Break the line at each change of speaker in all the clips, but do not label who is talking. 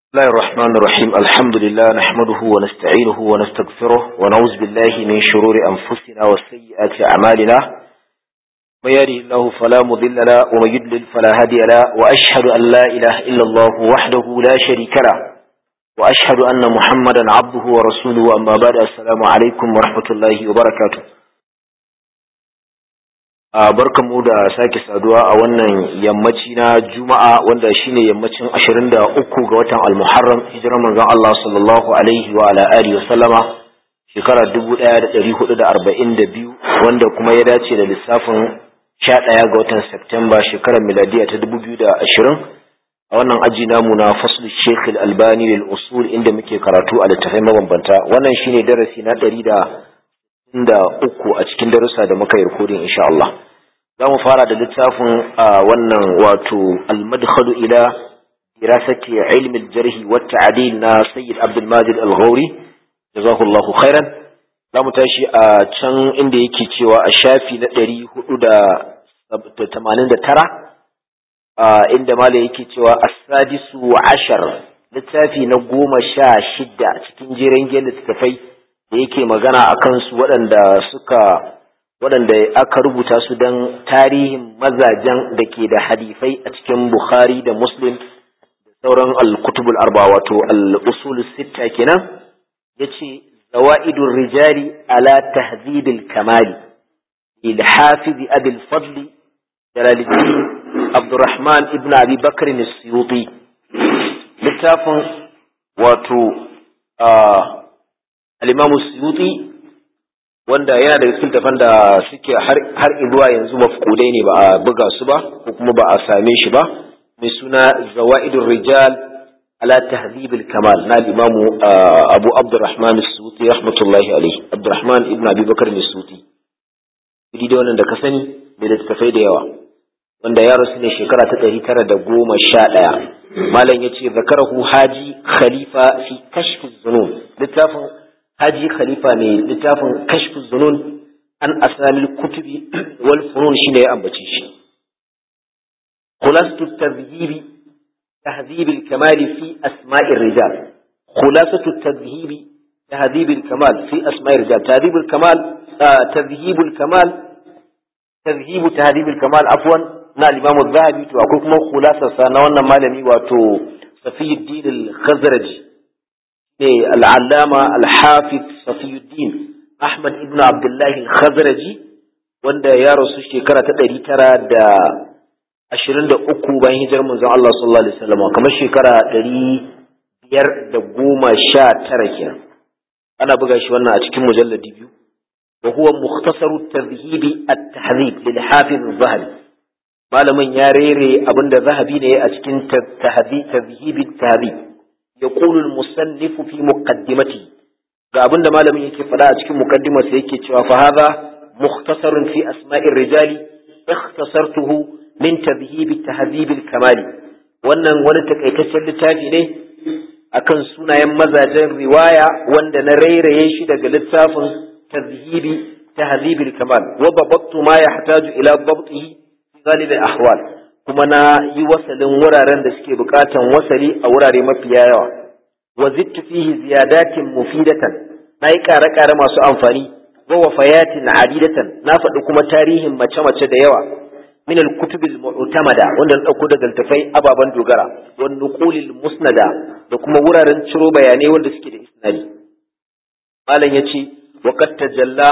بسم الله الرحمن الرحيم الحمد لله نحمده ونستعينه ونستغفره ونعوذ بالله من شرور أنفسنا وسيئات أعمالنا من يهده الله فلا مضل له ومن يضلل فلا هادي له وأشهد أن لا إله إلا الله وحده لا شريك له وأشهد أن محمدا عبده ورسوله أما بعد السلام عليكم ورحمة الله وبركاته barkanmu da sake saduwa a wannan yammaci na Juma'a wanda shine yammacin 23 ga watan Al-Muharram hijirar manzon Allah sallallahu alaihi wa ala alihi wa sallama shekara 1442 wanda kuma ya dace da lissafin 11 ga watan September shekarar miladiya ta 2020 a wannan aji namu na fasl Sheikh Al-Albani lil usul inda muke karatu a littafai mabambanta wannan shine darasi na 103 a cikin darussa da muka yi recording insha Allah zamu fara da littafin wannan wato al-madkhalu ila dirasati ilm al-jarh wa at-ta'dil na Sayyid Abdul Majid Al-Ghawri jazakallahu khairan zamu tashi a can inda yake cewa a shafi na 489 inda malai yake cewa as-sadisu ashar littafi na 16 cikin jerin littafai da yake magana akan su waɗanda aka rubuta su don tarihin mazajen da ke da hadifai a cikin Bukhari da Muslim da sauran al-kutubul arba wato al-usul sitta kenan yace zawaidur rijali ala tahdhibil kamali il hafiz abi al-fadl jalaluddin Abdurrahman ibn Abi Bakr as-Suyuti littafin wato al-Imam as-Suyuti wanda yana da cikin tafan da suke har zuwa yanzu mafkudai ne ba a buga su ba ko kuma ba a same shi ba mai suna zawaidur rijal ala tahdhib al-kamal na Imam Abu Abdurrahman as-Suyuti rahmatullahi alayhi Abdurrahman ibn Abi Bakr as-Suyuti da wannan da ka sani da tafai da yawa wanda ya rasu ne shekara ta 911 malam yace zakarahu Haji Khalifa fi kashf az-zunun littafin Haji Khalifa ne littafin kashfu zunun an asalil kutubi wal funun shine ya ambace shi khulasatu tahdhib al-kamal fi asma'i ar-rijal khulasatu tahdhib al-kamal fi asma'i ar-rijal tahdhib al-kamal afwan na al-imam az-zahabi to akwai kuma khulasarsa na wannan malami wato Safiyuddin al-Khazraji العلامة الحافظ صفي الدين أحمد ابن عبد الله الخزرجي wanda ya rasu shekara ta 923 bayan hijirar manzon Allah sallallahu alaihi wasallam kamar shekara 519 kenan ana buga shi wannan a cikin mujalladi biyu wa huwa mukhtasaru at-tadhhib at-tahdhib lil hafiz az-zahabi malamin ya rere abinda zahabi ne a cikin tadhhib at-tahdhib يقول المصنف في مقدمته قابل ما لم يكن فلا أتكلم مقدمة سيكي فهذا مختصر في أسماء الرجال اختصرته من تذهيب التهذيب الكمالي wannan wani takaitaccen littafi ne akan sunayen mazajen riwaya wanda na rairaye shi daga littafin tahdhib al-kamal wa babtu ma yahtaju ila dabtihi fi ghalib al-ahwal kuma na yi wasalin wuraren da suke bukatan wasali a wurare mafiya yawa wa zittu fihi ziyadatin mufidatan na yi kare-kare masu amfani wa wafayatin adidatan na faɗi kuma tarihin mace-mace da yawa min al-kutubil mu'tamada wanda na dauko daga littafai ababan dogara wa nuqulil musnada da kuma wuraren ciro bayanai wanda suke da isnadi malam yace wa qad tajalla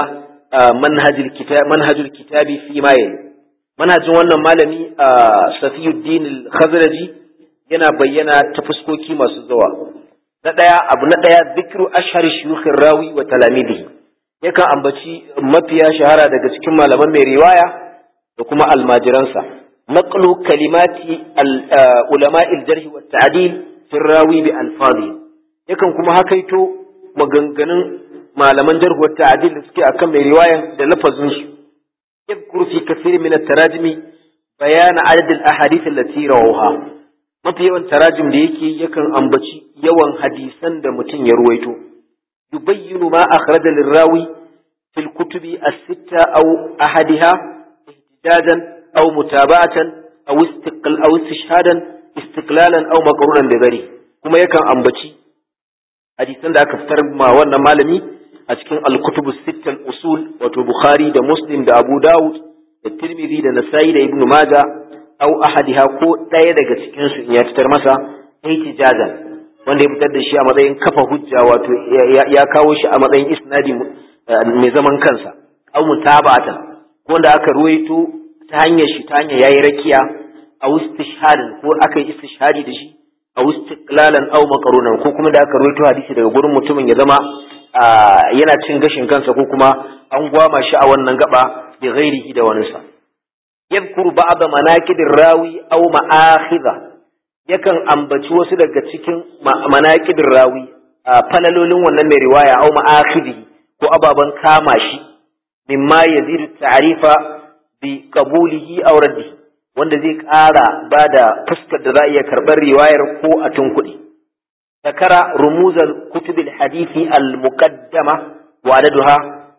manhajul kitabi fi ma yali manhajin wannan malami Safiyuddin al-Khazraji yana bayyana ta fuskoki masu zuwa na daya zikru ashhar shuyukh rawi wa talamidihi yakan ambaci mafiya shahara daga cikin malaman mai riwaya da kuma almajiransa naqlu kalimati ulama al-jarh wa at-ta'dil fi rawi bi alfazi yakan kuma hakaito maganganun malaman jarh wa ta'dil da suke akan mai riwayan da lafazin su يذكر في كثير من التراجم بيان عدد الأحاديث التي رووها mafi yawan tarajim da yake yakan ambaci yawan hadisan da mutum ya ruwaito yubayyinu ma akhraja lirawi fil kutubi as-sitta aw ahadiha ihtijajan aw mutaba'atan aw istishhadan istiqlalan aw maqrunan bi ghairi kuma yakan ambaci hadisan da aka fitar ma wannan malami a cikin al-kutubu sittal usul wato Bukhari da Muslim da Abu Dawud da Tirmidhi da Nasa'i da Ibn Majah aw ahadiha ko ɗaya daga cikin su in ya fitar masa ihtijazan wanda ya fitar da shi a matsayin kafa hujja wato ya kawo shi a matsayin isnadi mai zaman kansa aw mutaba'atan ko wanda aka ruwaito ta hanyar shi ta hanyar yayi rakiya aw istishhadin ko aka yi istishhadi da shi aw istiqlalan aw maqrunan ko kuma da aka ruwaito hadisi daga gurin mutumin ya zama yana cin gashin kansa ko kuma an gwama shi a wannan gaba bi ghairihi da waninsa yadhkuru ba'd manaqidir rawi aw ma'akhidha yakan ambaci wasu daga cikin manaqidir rawi falalolin wannan mai riwaya aw ma'akhidhi ko ababan kama shi mimma yazidu ta'rifa bi qabulihi aw raddihi wanda zai ƙara bada fuskar da za a iya karɓar riwayar ko a tunkuɗi ذكر رموز الكتب الحديث المقدمة وعددها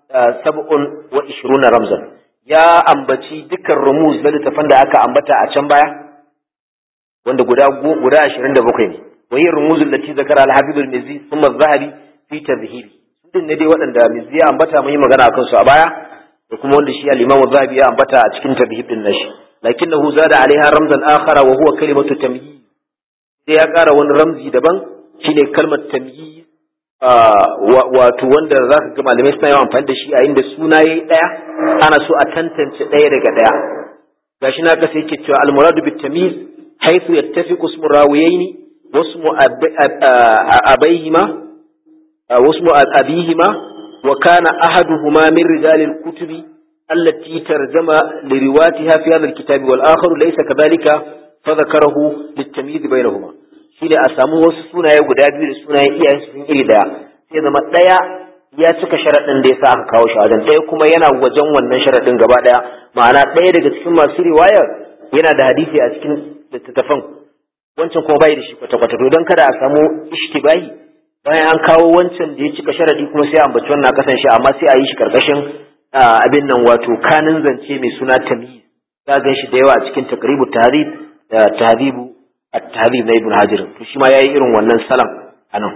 27 رمزا يا أنبتي ذكر رموز للتفن da aka ambata a can baya wanda guda 27 ne وهي الرموز التي ذكرها الحافظ المزي ثم الذهبي في تذهيبه din ne dai waɗanda Mizzi ya ambata mun yi magana akan su a baya da kuma wanda shi al-Imam az-Zahabi ya ambata a cikin tadhhib din nashi lakinnahu zada alaiha ramzan akhara wa huwa kalimatu tamyiz sai ya ƙara wani ramzi daban shine kalmar tamyiz wato wanda zaka ga malamai suna yawan amfani da shi a inda suna yayi daya ana so a tantance daya daga daya gashi na kasa yake cewa al-muradu bit tamyiz haythu yattafiqu ismu rawiyaini wa ismu abayhima واسم أبيهما وكان أحدهما من رجال الكتب التي ترجم لرواتها في هذا الكتاب والآخر ليس كذلك فذكره للتمييز بينهما شيء أسامو وسسونا يقول أبي رسونا يسفين إلدا إذا ما تيا ياتك شرط ليس أخاوش هذا تيا كما ينا وجن والنشرة لنجبادا معنا تيا دقت كما سيري واير ينا ده حديثي أسكن لتتفهم وانتم كم بايد شيء فتقطعوا دان كذا أسامو اشتباهي bayan an kawo wancan da ya cika sharadi kuma sai ambaci wannan kasan shi amma sai a yi shi karkashin abin nan wato kanin zance mai suna tamyiz za ga shi da yawa a cikin taqribu tahrib da tahdibu at-tahdhib na ibn hajar to shi ma yayi irin wannan salam anan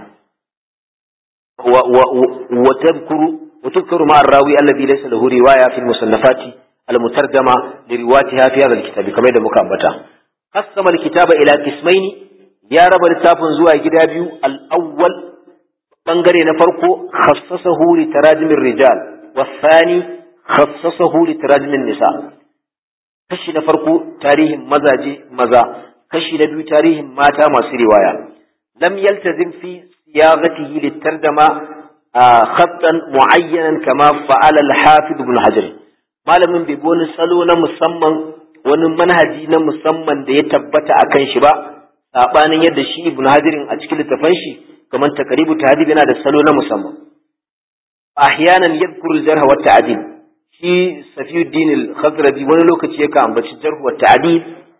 wa tadhkuru ma ar-rawi alladhi laysa lahu riwaya fi al-musannafati al-mutarjama li riwayatiha fi hadha al-kitab kamar da muka ambata qasama al-kitaba ila qismayn ya raba littafin zuwa gida biyu al-awwal bangare na farko khassasahu li tarajimin rijal wasani khassasahu li tarajimin nisa kashi na farko tarihin mazaje maza kashi na biyu tarihin mata masu riwaya lam yaltazim fi siyagatihi litarjama khattan muayyanan kama fa'ala al-hafiz ibn hajar malamin bai wani salo na musamman wani manhaji na musamman da ya tabbata akan shi ba sabanin yadda shi ibn hajar a cikin littafin shi kamar takribu tahdhib yana da salo na musamman ahyanan yadhkuru al-jarh wa ta'dil shi Safiyuddin al-Khazraji wani lokaci yake ambaci jarh wa ta'dil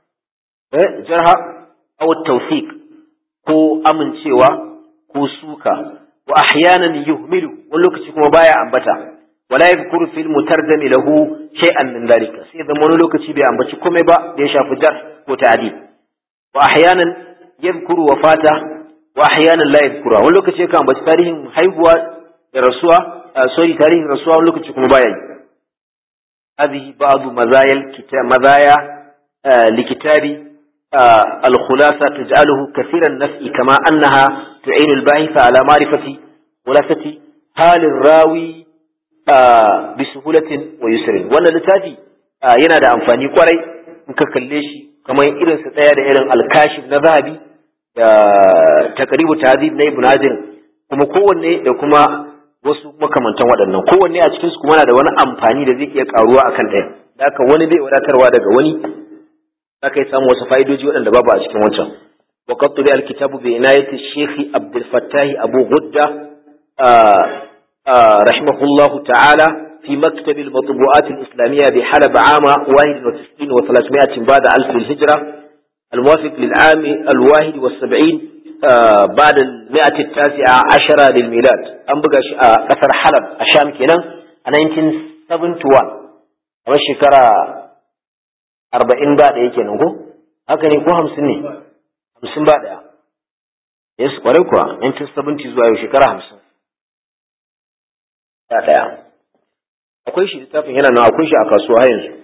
jarha aw tawfiq ko amincewa ko suka wa ahyanan yuhmilu wani lokaci kuma baya ambata wala yadhkuru fil mutarjam lahu shay'an min dalika sai da wani lokaci bai ambaci komai ba da ya shafi jarh ko ta'dil wa ahyanan yadhkuru wafata wa ahyanan la yadhkura wani lokaci kan ambaci tarihin haihuwa da rasuwa tarihin rasuwa wani lokaci kuma baya yi hadhihi ba'd mazaya likitabi al-khulasa taj'aluhu kathiran naf'i kama annaha tu'inu al-bahitha ala ma'rifati khulasati hal ar-rawi bi suhulatin wa yusrin wannan littafi yana da amfani kwarai in ka kalle shi kamar irin su tsaya da irin al-kashif na zahabi da takribu tahdhib na ibn hajar kuma kowanne da kuma wasu makamantan waɗannan kowanne a cikin su kuma na da wani amfani da zai iya karuwa akan ɗaya da haka wani bai wadatarwa daga wani zaka yi samu wasu fa'idoji waɗanda babu a cikin wancan wa qad tubi al-kitabu bi inayati shaykh Abdul Fattah Abu Ghudda rahimahullahu ta'ala في مكتب المطبوعات الإسلامية بحلب عام 91 و300 بعد 1000 الهجرة الموافق للعام 71 بعد 119 للميلاد أم بقى كثر حلب الشام كنا 1971 أما الشكرة 40 بعد إيه كنا هكذا يكون 50 بعد yes kwarai kuwa 1970 zuwa yau shekara 50 ɗaya akwai shi littafin yana nan akwai shi a kasuwa har yanzu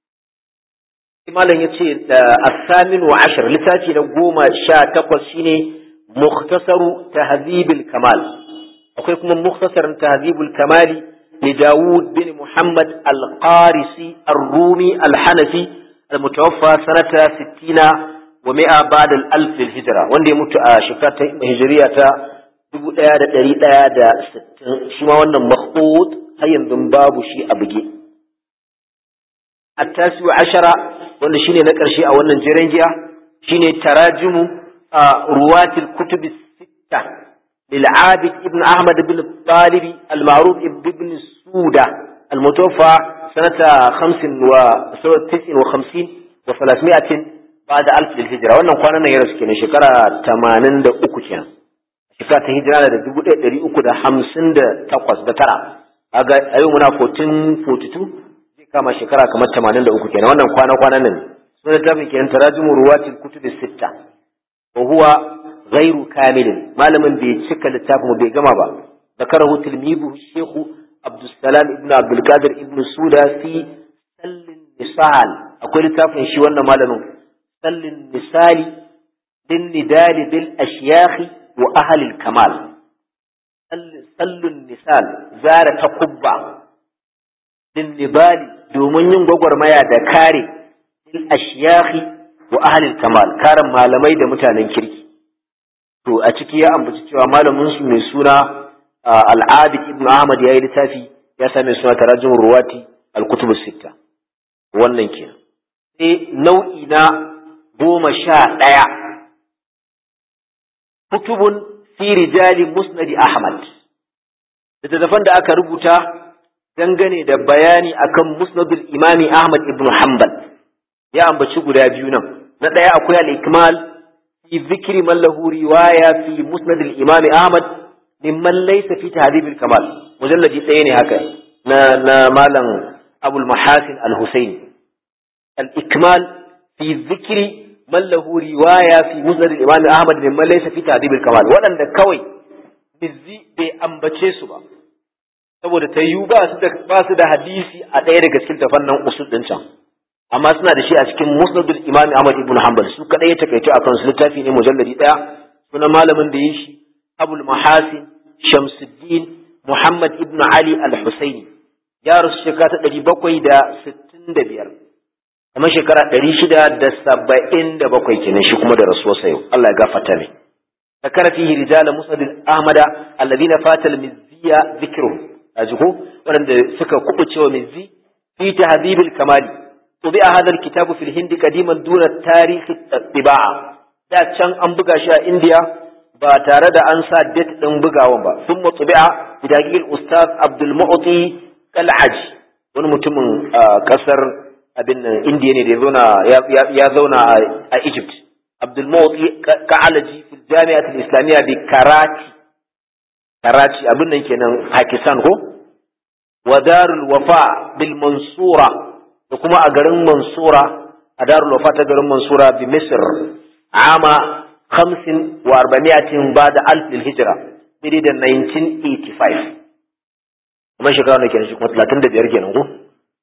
malam yace as-samin wa ashar littafi na 18 shine mukhtasaru tahdhibul kamal akwai kuma mukhtasar tahdhibul kamali li Dawud bin Muhammad al-Qarisi ar-Rumi al-Hanafi al-mutawaffa sanata 60 wa 100 ba'da al-alf al-hijra wanda ya mutu a shekarar hijriya ta 1160 shi ma wannan makhut har yanzu babu shi a buge at-tasi wa ashara wanda shine na ƙarshe a wannan jirangiya shine tarajumu ruwatil kutub as-sitta lil Abid ibn Ahmad ibn Talib al-ma'ruf ibn Suda al-mutawaffa sanata 59 wa 300 ba'da alf al-hijra wannan kwanan nan ya rasu kenan shekara 83 kenan shekara ta hijira da 1358 da tara kaga ayo muna 1442 kama shekara kamar 83 kenan wannan kwana-kwanan nan sun littafin kenan tarajumu ruwatil kutub as-sitta wa huwa ghairu kamilin malamin bai cika littafin bai gama ba zakarahu tilmibu shaykh Abdussalam ibn Abdul Qadir ibn Suda fi sallin misal akwai littafin shi wannan malamin sallin misali din nidali bil ashyakh wa ahli al-kamal sallun misal zara takubba din nibali domin yin gwagwarmaya da kare il ashiyakhi wa ahlil kamal karan malamai da mutanen kirki to a ciki ya ambaci cewa malamin su mai suna al-Abid ibn Ahmad yayi littafi ya same suna tarajum ruwati al-kutub as-sitta wannan kenan sai nau'i na 11 kutubun fi rijali musnad Ahmad littafan da aka rubuta dangane da bayani akan musnadul imami Ahmad ibn Hanbal ya ambaci guda biyu nan na daya akwai al-ikmal fi dhikri man lahu riwaya fi musnadul imami Ahmad mimman laysa fi tahdhib al-kamal mujalladi ɗaya ne haka na malam Abul Mahasin al-Husaini al-ikmal fi dhikri man lahu riwaya fi musnadul imami Ahmad mimman laysa fi tahdhib al-kamal wadanda kawai bizzi bai ambace su ba saboda ta yiwu ba su da hadisi a ɗaya daga cikin tafannan usul ɗin can amma suna da shi a cikin musnadul imam Ahmad ibn Hanbal su kadai ya takaitu akan su littafi ne mujalladi ɗaya sunan malamin da yi shi Abul Mahasin Shamsuddin Muhammad ibn Ali al-Husaini ya rasu shekara ta 765 kuma shekara 677 kenan shi kuma da rasuwa sayo Allah ya gafarta mai ذكر فيه رجال مسند أحمد الذين فات المزية ذكرهم أجهو ولن سكا كبتش ومزي في تهذيب الكمال طبع هذا الكتاب في الهند قديما دون التاريخ الطباعة دا كان أنبقى شاء إنديا باتارد أنسى ديت أنبقى ومبا ثم طبع بداقي الأستاذ عبد المعطي كالعج ونمتم كسر أبن إنديا يا ذونا إيجبت عبد المعطي كعلجي في الجامعة الإسلامية بكراتي أبن كنا باكستان هو ودار الوفاء بالمنصورة وكما أقرن منصورة دار الوفاء تقرن منصورة بمصر عام 45 بعد 1000 للهجرة بريد 1985 وما شكرانا كنا شكرا 35 كنا هو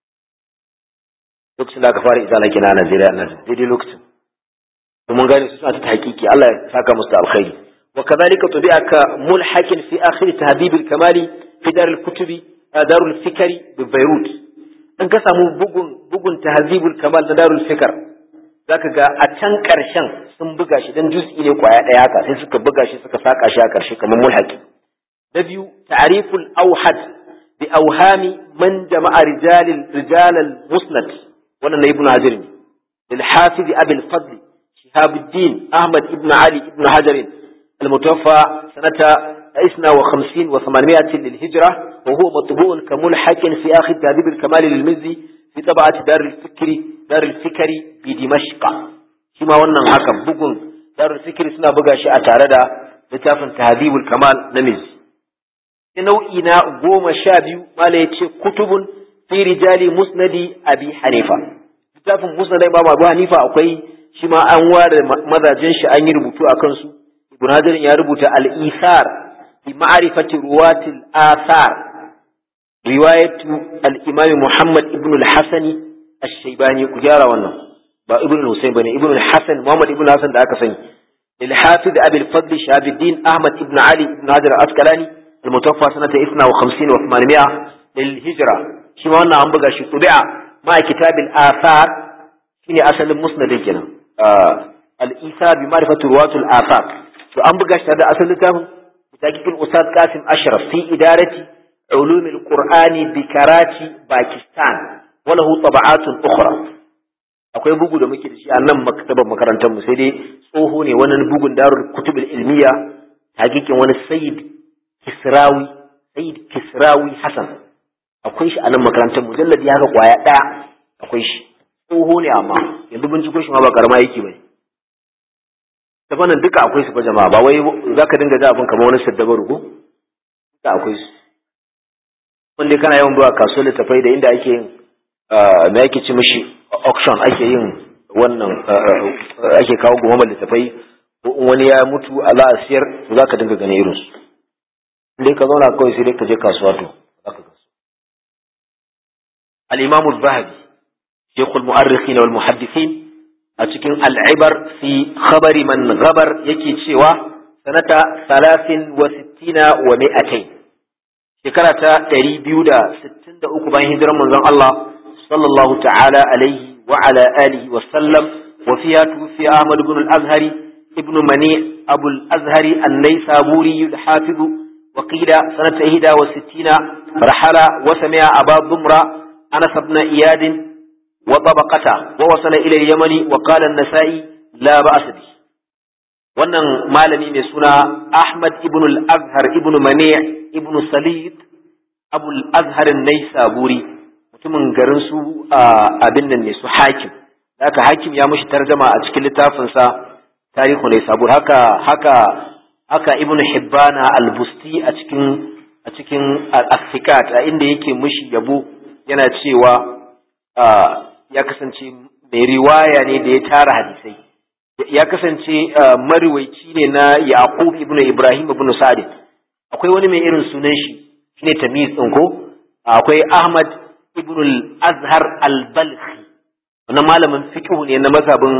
لوكسن لا كفاري إذا لكنا نزيلا دي لوكسن ومن قال سنة تحقيقي الله ساكا مستعب وكذلك طبيعك ملحق في آخر تهذيب الكمال في دار الكتب دار الفكر ببيروت أنك سامو بغن تهذيب الكمال دار الفكر ذاك أتشان كرشان سنبغاش دان جزء إليه قوايا دياكا سيسك بغاش سكا ساكا شاكر شكا من ملحق نبيو تعريف الأوحد بأوهام من جمع رجال المسند وانا ابن عزيري للحافظ أبي الفضل شهاب الدين أحمد ابن علي ابن حجر المتوفى سنة 52 و800 للهجرة وهو مطبوع كملحق في آخر تهذيب الكمال للمزي في طبعة دار الفكر بدمشق كما وانا حكم بقون دار الفكر سنة بقى شيء أتعرض لتافن تهذيب الكمال للمزي نوعنا قوم شابيو ما ليتش كتب في رجال مسند أبي حنيفة لتافن مسند إمام أبو حنيفة أقوي shi ma an ware mazajen shi an yi rubutu a kansu ibn hajar ya rubuta al-ithar fi ma'rifati ruwatil athar riwayatu al-imam Muhammad ibn al-Hasan ash-Shaybani ku gyara wannan ba ibn al-Husayn bane ibn al-Hasan Muhammad ibn al-Hasan da aka sani للحافظ أبي الفضل شهاب الدين أحمد بن علي بن حجر العسقلاني المتوفى سنة 52 و800 للهجرة شما وانا عم بقى شي طبع مع كتاب الآثار شيني أصل المسند كنا الإيثار بمعرفة رواة الآثار فأم بقى هذا أصل الكتاب بتحقيق الأستاذ قاسم أشرف في إدارة علوم القرآن بكراتي باكستان وله طبعات أخرى akwai bugu da muke da shi a nan maktabar makarantar mu sai dai tsoho ne wannan bugun darul kutubul ilmiya hakikin wani sayyid kisrawi hasan akwai shi a nan makarantar mujalladi haka kwaya daya akwai shi tsoho ne amma yanzu binciko shi ma ba karama yake bane ta fannin duka akwai su fa jama'a ba wai zaka dinga da abin kamar wani saddabaru ko duka akwai su wanda kana yawan zuwa kasuwar littafai da inda ake yin me yake ci mishi auction ake yin wannan ake kawo goma littafai wani ya mutu a za a siyar to za ka dinga gane irinsu indai ka zauna kawai sai dai ka je kasuwa to za ka kasu al-imam az-zahabi shaykh al-mu'arrikhin wal muhaddithin a cikin al-ibar fi khabari man ghabar yake cewa sanata 63 wa 200 shekara ta 263 bayan hijiran manzon Allah صلى الله تعالى عليه وعلى آله وسلم وفيها توفي أحمد بن الأزهر ابن منيع أبو الأزهر النيسابوري الحافظ وقيل سنة 61 رحل وسمع أبا ضمرة أنس بن إياد وطبقته ووصل إلى اليمن وقال النسائي لا بأس به wannan malami mai suna Ahmad ibn al-Azhar ibn Mani' ibn Salid Abu al-Azhar an-Naisaburi mutumin garin su abin nan ne su Hakim haka Hakim ya mushi tarjuma a cikin littafin sa Tarihu Naisabur haka Ibn Hibban al-Busti a cikin al-Thiqat inda yake mushi yabo yana cewa ya kasance mai riwaya ne da ya tara hadisai ya kasance mariwaici ne na Yaqub ibn Ibrahim ibn Sa'd akwai wani mai irin sunan shi shine Tamiz din ko akwai Ahmad ibn al-Azhar al-Balkhi wannan malamin fiqh ne na mazhabin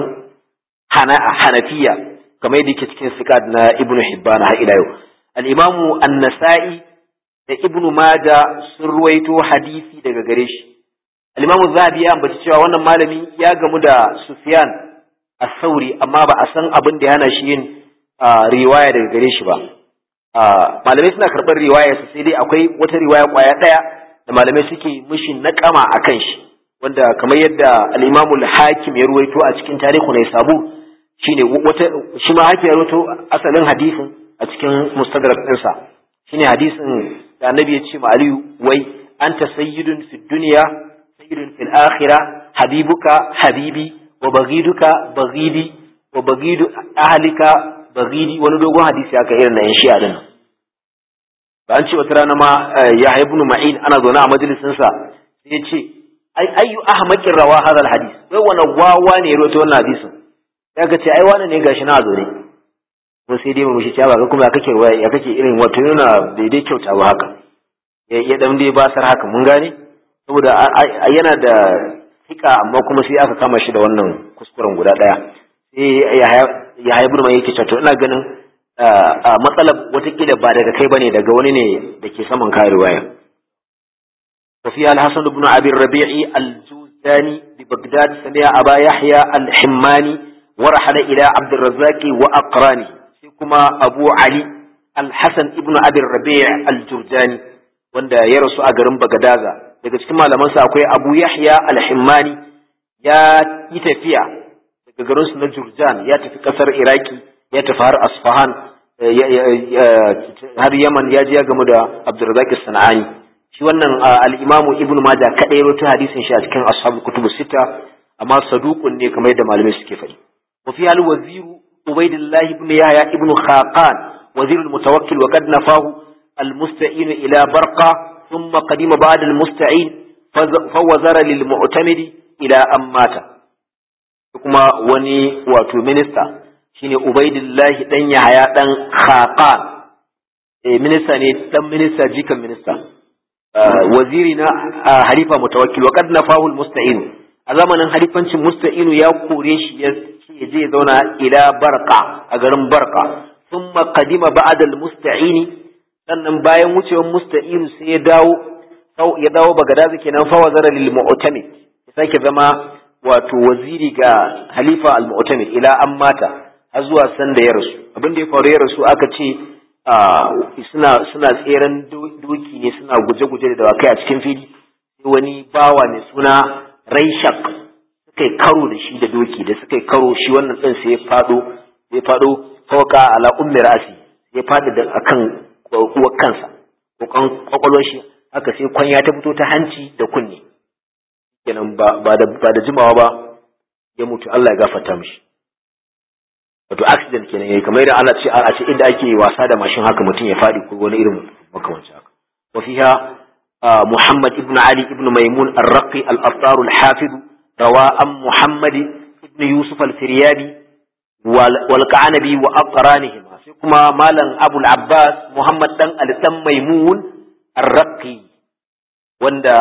Hanafiya kamar yadda yake cikin Siqat na Ibn Hibban har ila yau al-Imam an-Nasa'i da Ibn Majah sun ruwaito hadisi daga gare shi al-Imam az-Zahabi ya ambaci cewa wannan malami ya gamu da Sufyan as-Sauri amma ba a san abin da yana shi yin riwaya daga gare shi ba malamai suna karɓar riwaya sai dai akwai wata riwaya kwaya daya da malamai suke mishi nakama akan shi wanda kamar yadda al-Imam al-Hakim ya ruwaito a cikin Tarihu Naisabur shine wata shi ma Hakim ya ruwaito asalin hadisin a cikin Mustadrak ɗinsa shine hadisin da Annabi ya ce ma Aliyu wai anta sayyidun fid dunya sayyidun fil akhirah habibuka habibi wa baghiduka baghidi wa baghidu ahlika baghidi wani dogon hadisi aka irin na yan shi'a din ba an ce wata rana ma Yahya ibn Ma'in ana zaune a majalisin sa sai ya ce ayyu ahmaqin rawa hadha alhadith wai wani wawa ne ya rawaito wannan hadisin ya ga ce ai wani ne gashi na zaune ko sai dai mu shi cewa ga kuma ya kake irin wato yana daidai kyauta ba haka ya dan dai basar haka mun gane saboda yana da fika amma kuma sai aka kama shi da wannan kuskuren guda daya sai ya ibn Ma'in yake cewa ina ganin matsalar watakila ba daga kai bane daga wani ne da ke saman kayan riwaya وفيها الحسن بن أبي الربيع الجوزاني ببغداد سمع أبا يحيى الحماني ورحل إلى عبد الرزاق وأقرانه كما أبو علي الحسن ابن أبي الربيع الجوزاني wanda ya rasu a garin Bagadaza daga cikin malamansa akwai Abu Yahya al-Himmani ya yi tafiya daga garin su na Jurjan ya tafi kasar Iraki ya tafi har Asfahan har Yaman ya je ya gamu da Abdurrazzaq as-Sanani shi wannan al-Imam Ibn Majah kadai rawaito hadisin shi a cikin ashabul kutubus sita amma saduqun ne kamar yadda malamai suke faɗi wa fi al-wazir Ubaydullah ibn Yahya ibn Khaqan wazir al-mutawakkil wa qad nafahu al-musta'in ila Barqa thumma qadima ba'da al-musta'in fawazara lil-mu'tamid ila ammata kuma wani wato minista shine Ubaidillahi dan Yahaya dan Khaqan minista ne dan minista jikan minista waziri na halifa mutawakkil wa qad nafahu almusta'in a zamanin halifancin musta'inu ya kore shi ya je zauna ila barqa a garin barqa thumma qadima ba'da almusta'ini sannan bayan wucewar musta'inu sai ya dawo bagadazi kenan fa wazara lil mu'tamid ya sake zama wato waziri ga halifa al-mu'tamid ila an mata har zuwa san da ya rasu abin da ya faru ya rasu aka ce suna tseren doki ne suna guje-guje da dawakai a cikin fili sai wani bawa mai suna Raishak suka yi karo da shi da doki da suka yi karo shi wannan ɗin sai ya faɗo fauka ala ummi ra'asi ya faɗi da akan uwar kansa kwakwalwar shi haka sai kwanya ta fito ta hanci da kunne kenan ba da jimawa ba ya mutu Allah ya gafarta mishi wato accident kenan yayi kamar idan ana ce inda ake wasa da mashin haka mutum ya fadi ko wani irin makamancin haka wa fiha Muhammad ibn Ali ibn Maimun ar-Raqi al-Aftar al-Hafiz rawa an Muhammad ibn Yusuf al-Firyabi wal Qanabi wa aqranihim sai kuma malam Abu al-Abbas Muhammad dan al-Dan Maimun ar-Raqi wanda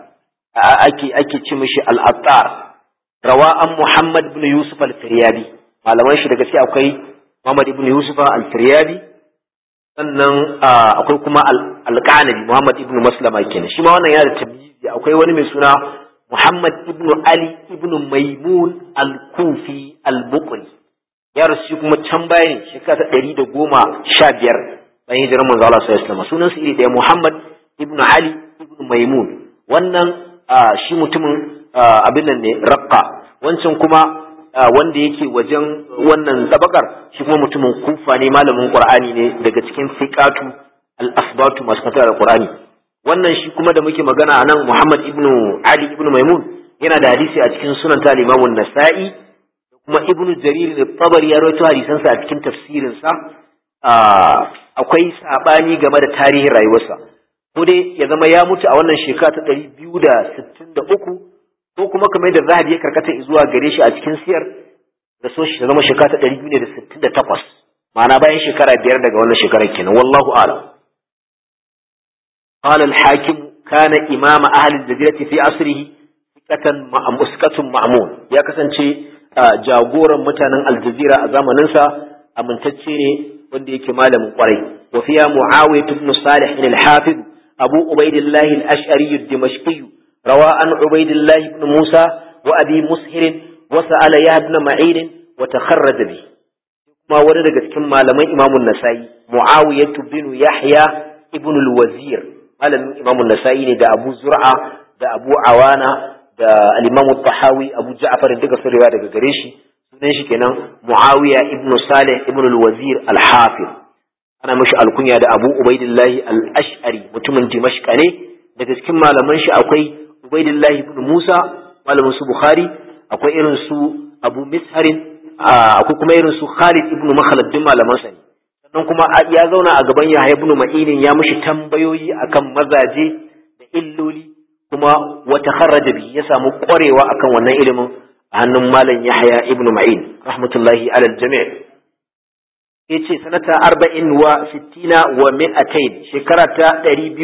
ake ci mishi al-Aftar rawa an Muhammad ibn Yusuf al-Firyabi malaman shi daga gaske akwai Muhammad ibn Yusuf al-Firyabi sannan akwai kuma al-Qanabi Muhammad ibn Maslama kenan shi ma wannan yana da tamyizi akwai wani mai suna Muhammad ibn Ali ibn Maimun al-Kufi al-Buqri ya rasu kuma can bayan shekara ta 115 bayan hijirar manzo Allah sallallahu alaihi wasallam sunan sa iri da Muhammad ibn Ali ibn Maimun wannan shi mutumin abin nan ne Raqqa wancan kuma wanda yake wajen wannan tabakar shi kuma mutumin Kufa ne malamin Qur'ani ne daga cikin fiqatu al-asbatu masu fatar Qur'ani wannan shi kuma da muke magana anan Muhammad ibn Ali ibn Maimun yana da hadisi a cikin sunan ta Imam an-Nasa'i kuma Ibn Jarir al-Tabari ya rawaito hadisan sa a cikin tafsirin sa akwai sabani game da tarihin rayuwarsa ko dai ya zama ya mutu a wannan shekara ta 263 ko kuma kamar da Zahabi ya karkata zuwa gare shi a cikin siyar da so shi zama shekara ta 268 ma'ana bayan shekara 5 daga wannan shekarar kenan wallahu a'lam qala al-hakim kana imama ahli al-jazirati fi asrihi thiqatan ma'musqatun ma'mun ya kasance jagoran mutanen al-jazira a zamanin sa amintacce ne wanda yake malamin kwarai wa fiya muawiyah ibn salih al-hafiz abu ubaidillah al-ash'ari ad-dimashqi روى عن عبيد الله بن موسى وأبي مسهر وسأل يا ابن معين وتخرج به ما ورد كما لما إمام النسائي معاوية بن يحيى ابن الوزير قال إمام النسائي دا أبو زرعة دا أبو عوانة دا الإمام الطحاوي أبو جعفر دقى في الرواية قريشي سنشي كنا معاوية ابن صالح ابن الوزير الحافظ أنا مش الكنيا دا أبو عبيد الله الأشعري متمن دمشق عليه دا كما لما شي أقوي Ubaidillahi ibn Musa malamin su Bukhari akwai irin su Abu Misharin akwai kuma irin su Khalid ibn Makhlad din malaman sa ne sannan kuma ya zauna a gaban Yahya ibn Ma'in ya mishi tambayoyi akan mazaje da illoli kuma wata kharraja bi ya samu ƙwarewa akan wannan ilimin a hannun malam Yahya ibn Ma'in rahmatullahi alal jami' yace sanata 40 wa 60 wa 200 shekara ta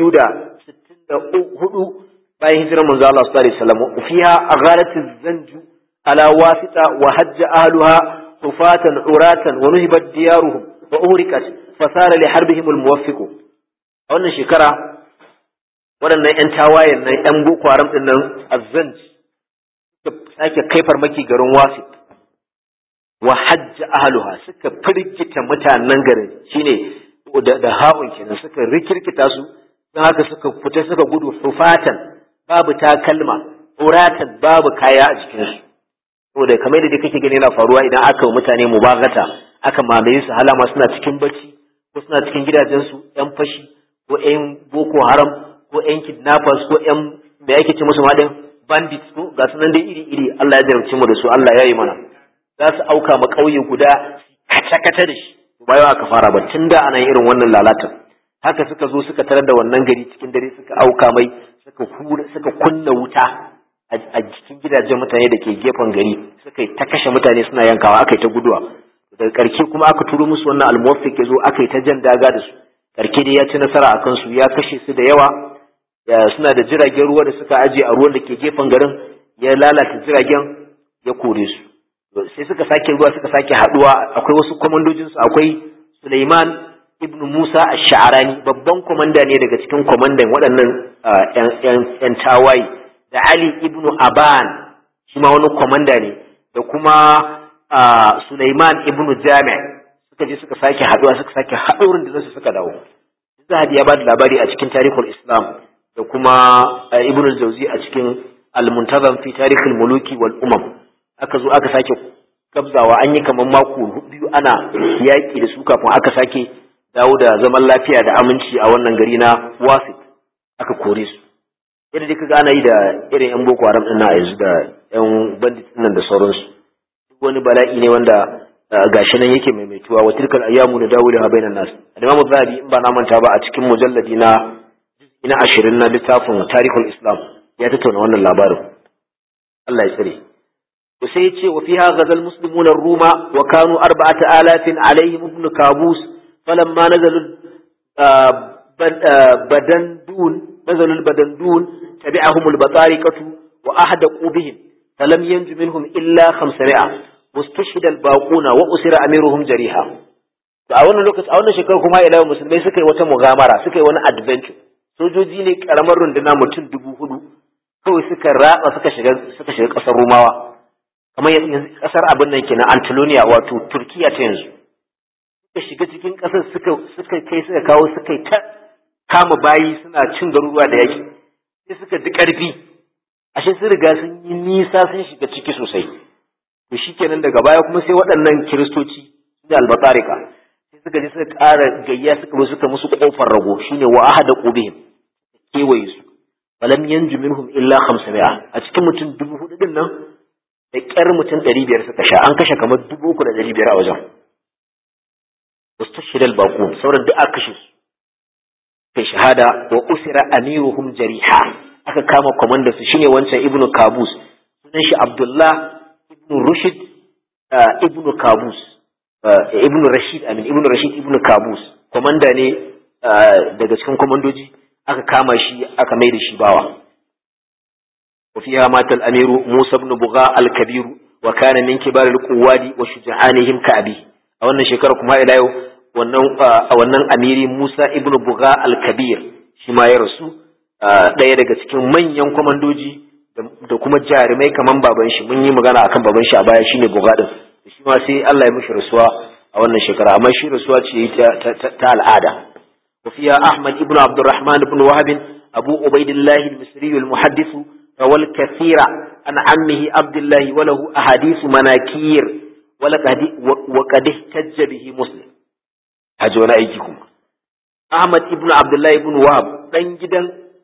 264 bayan hijirar manzo Allah sallallahu alaihi wasallam fiha aghalatu zanju ala wasita wa hajja ahluha tufatan uratan wa nuhibat diyaruhum wa uhrikat fasara li harbihim almuwaffiq wannan shekara wadannan yan tawayen nan yan boko haram din nan azzanj suka sake kai farmaki garin wasit wa hajja ahluha suka firgita mutanen garin shine da ha'un kenan suka rikirkita su dan haka suka fita suka gudu tufatan babu takalma uratan babu kaya a jikinsu saboda kamar da kake gani yana faruwa idan aka yi mutane mubagata aka mamaye su halama suna cikin bacci ko suna cikin gidajensu yan fashi ko yan boko haram ko yan kidnappers ko yan da yake ce musu madan bandits ko ga sunan dai iri iri Allah ya jarumce mu da su Allah ya yi mana za su auka ma kauye guda kace da shi bayan aka fara ba tunda ana irin wannan lalata haka suka zo suka tarar da wannan gari cikin dare suka auka mai suka kunna wuta a cikin gidajen mutane da ke gefen gari suka ta kashe mutane suna yankawa aka yi ta guduwa daga karke kuma aka turo musu wannan al-muwaffiq yazo aka yi ta jan daga da su karke dai ya ci nasara akan su ya kashe su da yawa suna da jiragen ruwa da suka aje a ruwan da ke gefen garin ya lalata jiragen ya kore su sai suka sake ruwa suka sake haduwa akwai wasu komandojin su akwai Sulaiman ibn Musa ash-Sha'rani babban komanda ne daga cikin komandan waɗannan yan tawayi da Ali ibn Aban shi ma wani komanda ne da kuma Sulaiman ibn Jami' suka je suka sake haduwa suka sake haɗurin da su suka dawo Zahabi ya ba da labari a cikin tarihul Islam da kuma Ibn al-Jawzi a cikin al-Muntazam fi tarihil muluki wal umam aka zo aka sake gabzawa an yi kamar mako biyu ana yaki da su kafin aka sake dawo da zaman lafiya da aminci a wannan gari na Wasit aka kore su yadda dai kaga ana yi da irin yan boko haram din a yanzu da yan bandit nan da sauransu duk wani bala'i ne wanda gashi nan yake maimaituwa wa tilkal ayyamu nadawuluha bainan nas Imam Zahabi in ba na manta ba a cikin mujalladi na 20 na littafin Tarihul Islam ya tattauna wannan labarin Allah ya tsare to sai ya ce wa fiha ghazal muslimuna ar-ruma wa kanu 4000 alaihim ibn kabus falamma nazalu نزلوا البدندون تبعهم البطارقة وأحدقوا بهم فلم ينج منهم إلا 500 واستشهد الباقون وأسر أميرهم جريحا a wannan lokaci a wannan shekarar kuma ila musulmai suka yi wata mugamara suka yi wani adventure sojoji ne karamar runduna mutum 4000 kawai suka ratsa suka shiga kasar Romawa kamar yanzu kasar abin nan kenan Antilonia wato Turkiya ta yanzu suka shiga cikin kasar suka kai suka kawo suka yi ta kama bayi suna cin garuruwa da yaki sai suka ji karfi ashe sun riga sun yi nisa sun shiga ciki sosai to shikenan daga baya kuma sai waɗannan kiristoci da albatarika sai suka je suka ƙara gayya suka musu kofar rago shine wa ahada qubihim kewaye su falam yanju minhum illa 500 a cikin mutum 4000 din nan da ƙyar mutum 500 suka sha an kashe kamar 3500 a wajen wastashhad albaqun sauran duk aka kashe su kai shahada wa usira amiruhum jariha aka kama komanda su shine wancan ibnu kabus sunan shi Abdullah ibnu Rushd ibnu Kabus ibnu Rashid ibnu Kabus komanda ne daga cikin komandoji aka kama shi aka mai da shi bawa wa fiha mata al-amiru Musa ibn Bugha al-Kabir wa kana min kibar al-quwadi wa shuja'anihim ka'bi a wannan shekara kuma ila yau wannan amiri Musa ibn Bugha al-Kabir shi ma ya rasu daya daga cikin manyan komandoji da kuma jarumai kaman baban shi mun yi magana akan baban shi a baya shine Bugha din shi ma sai Allah ya mishi rasuwa a wannan shekara amma shi rasuwa ce ta al'ada وفيها أحمد ابن عبد الرحمن بن وهب أبو عبيد الله المصري المحدث روى الكثير عن عمه عبد الله وله أحاديث مناكير وقد احتج به مسلم هجونا أيكم أحمد ابن عبد الله بن وهب دان جدان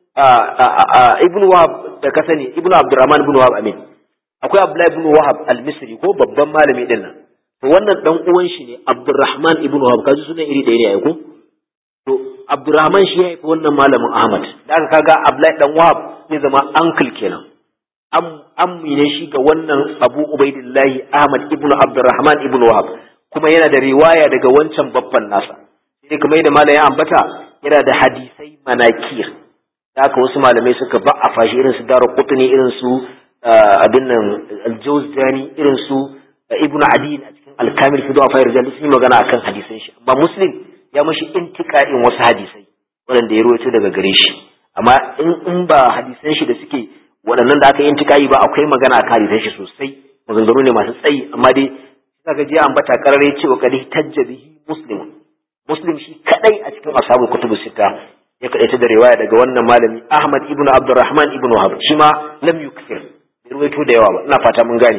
ابن وهب da ka sani ibn abdurrahman ibn wahab amin akwai abdullahi ibn wahab al-misri ko babban malami din nan to wannan dan uwan shi ne abdurrahman ibn wahab kaji sunan iri ɗaya ne ai ko to abdurrahman shi ya yi wannan malamin ahmad da aka kaga abdullahi dan wahab zai zama uncle kenan ammi ne shi ga wannan abu ubaidillahi ahmad ibn abdurrahman ibn wahab kuma yana da riwaya daga wancan babban nasa sai kamar da malamin ambata yana da hadisai manakir haka wasu malamai suka ba a fashi irin su Daru Qutni irin su abin nan Al-Jawzani irin su Ibn Adi a cikin Al-Kamil fi Du'a Rijal sun yi magana akan hadisan shi amma Muslim ya mashi intiqa'in wasu hadisai wanda ya rawaito daga gare shi amma in ba hadisan shi da suke waɗannan da aka yi intiqa'i ba akwai magana akan hadisan shi sosai maganganu ne masu tsayi amma dai saka ji ambata karare cewa kadi tajjabihi Muslim shi kadai a cikin ashabul kutubus sita ya kaɗaita da riwaya daga wannan malami Ahmad ibn Abdurrahman ibn Wahab shi ma lam yukfir bai ruwaito da yawa ba ina fata mun gane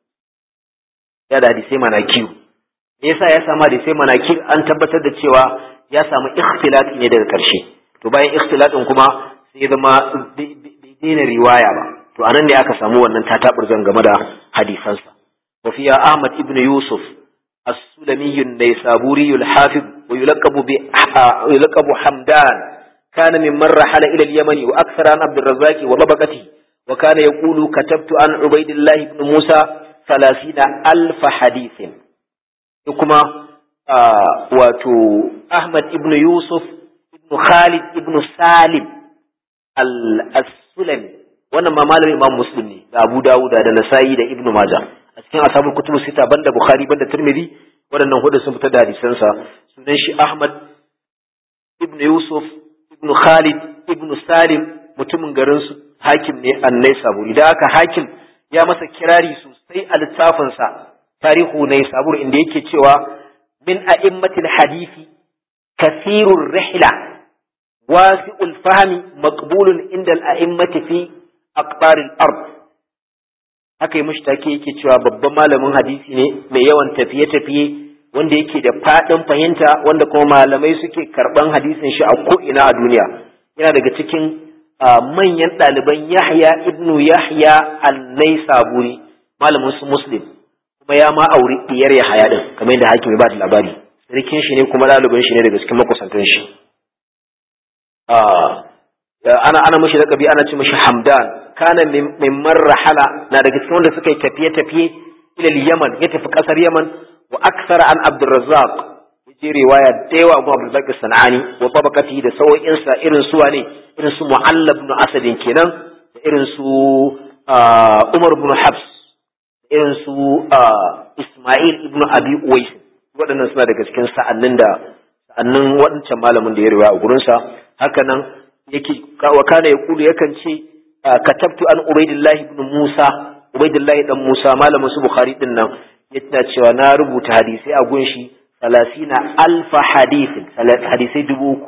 ya da hadisai manakir me yasa ya samu hadisai manakir an tabbatar da cewa ya samu ikhtilati ne daga karshe to bayan ikhtilatin kuma sai ya zama bai daina riwaya ba to anan ne aka samu wannan tataburzan game da hadisansa wa fiya Ahmad ibn Yusuf as-Sulami an-Naysaburi al-Hafiz wa yulaqabu Hamdan كان ممن رحل إلى اليمن وأكثر عن عبد الرزاق وطبقته وكان يقول كتبت عن عبيد الله بن موسى 30,000 حديث kuma wato Ahmad ibn Yusuf ibn Khalid ibn Salim al-Sulami, wannan ma malamin Imam Muslim ne da Abu Dawud da Nasa'i da Ibn Majah. A cikin ashabul kutubu sita banda Bukhari banda Tirmidhi, waɗannan hudu sun fitar da hadisansa. Sunan shi Ahmad ibn Yusuf ibn Khalid ibn Salim, mutumin garin su Hakim ne an-Naisaburi. Da haka Hakim ya masa kirari sosai a littafinsa Tarihu Naisabur, inda yake cewa min a'immatil hadisi kathirur rihla wasi'ul fahmi maqbulun inda al-a'immati fi aqtaril ard. haka yi mushtaki yake cewa babban malamin hadisi ne mai yawan tafiye-tafiye, wanda yake da faɗin fahimta, wanda kuma malamai suke karɓan hadisin shi a ko'ina a duniya. Yana daga cikin manyan ɗaliban Yahya ibnu Yahya al-Naisaburi, malamin su Muslim, kuma ya ma auri diyar Yahya din, kamar yadda Hakim ya ba da labari. Sarkin shi ne kuma ɗalibin shi ne daga cikin makusantan shi. ana mashi lakabi ana ce mashi Hamdan. Kana mimman rahala, na daga cikin wanda suka yi tafiye-tafiye ila Yaman, ya tafi kasar Yaman, wa aksara an Abdurrazzaq, yaje riwaya da yawa Abu Abdurrazzaq Sanani wa tabaqati da sawo'insa, irin su wane, irin su Mu'alla ibn Asad kenan, da irin su Umar ibn Habs, da irin su Isma'il ibn Abi Uwais. Waɗannan suna daga cikin sa'annin waɗancan malamin da ya riwaya a gurinsa. Haka nan yake wa kana yaqulu, yakan ce katabtu an Ubaydillah ibn Musa, Ubaydillah dan Musa malamin su Bukhari din nan, yana cewa na rubuta hadisi a gunshi 30,000 hadisai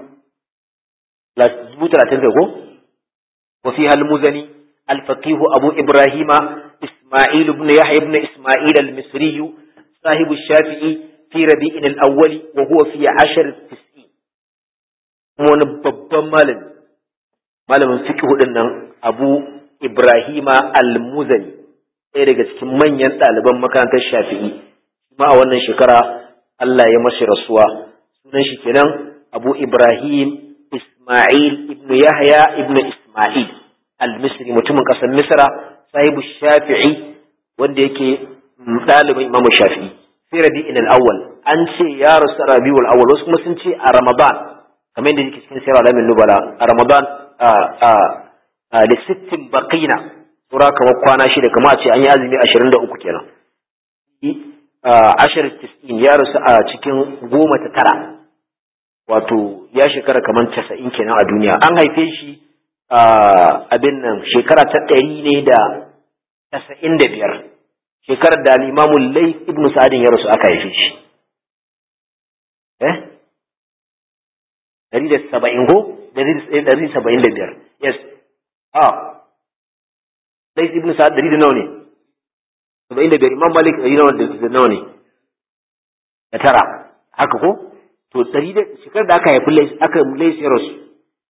30,000 ko. wa fiha al-Muzani al-faqih Abu Ibrahima Isma'il ibn Yahya ibn Isma'il al-Misri sahibu Shafi'i fi Rabi'in al-awwal wa huwa fi 10 tis'in. wani babban malamin fiqh din nan Abu Ibrahima al-Muzani, ɗaya daga cikin manyan ɗaliban makarantar Shafi'i, kuma a wannan shekara Allah ya mashi rasuwa. Sunan shi kenan Abu Ibrahim Isma'il ibn Yahya ibn Isma'il al-Misri, mutumin ƙasar Misra, sahibu Shafi'i, wanda yake ɗalibin Imam Shafi'i. Fi Rabi'in al-awwal, an ce ya rasu Rabi'ul awwal, wasu kuma sun ce a Ramadan, kamar yadda yake cikin Sirr al-Alamin Nubala, a Ramadan da 60 baqina, sura kamar kwana shida, kamar a ce an yi azumi 23 kenan. 10 tis'in, ya rasu a cikin 19, wato ya shekara kamar 90 kenan a duniya. An haife shi abin nan shekara ta 195, shekarar da al-Imam Layth ibn Sa'd ya rasu aka haife shi. 170 ko 175, yes. Layth ibn Sa'd 100 nawa ne? 75. Imam Malik 100 nawa ne? Da tara, haka ko? To 100 shekarar da aka haifi Layth, aka Layth ya rasu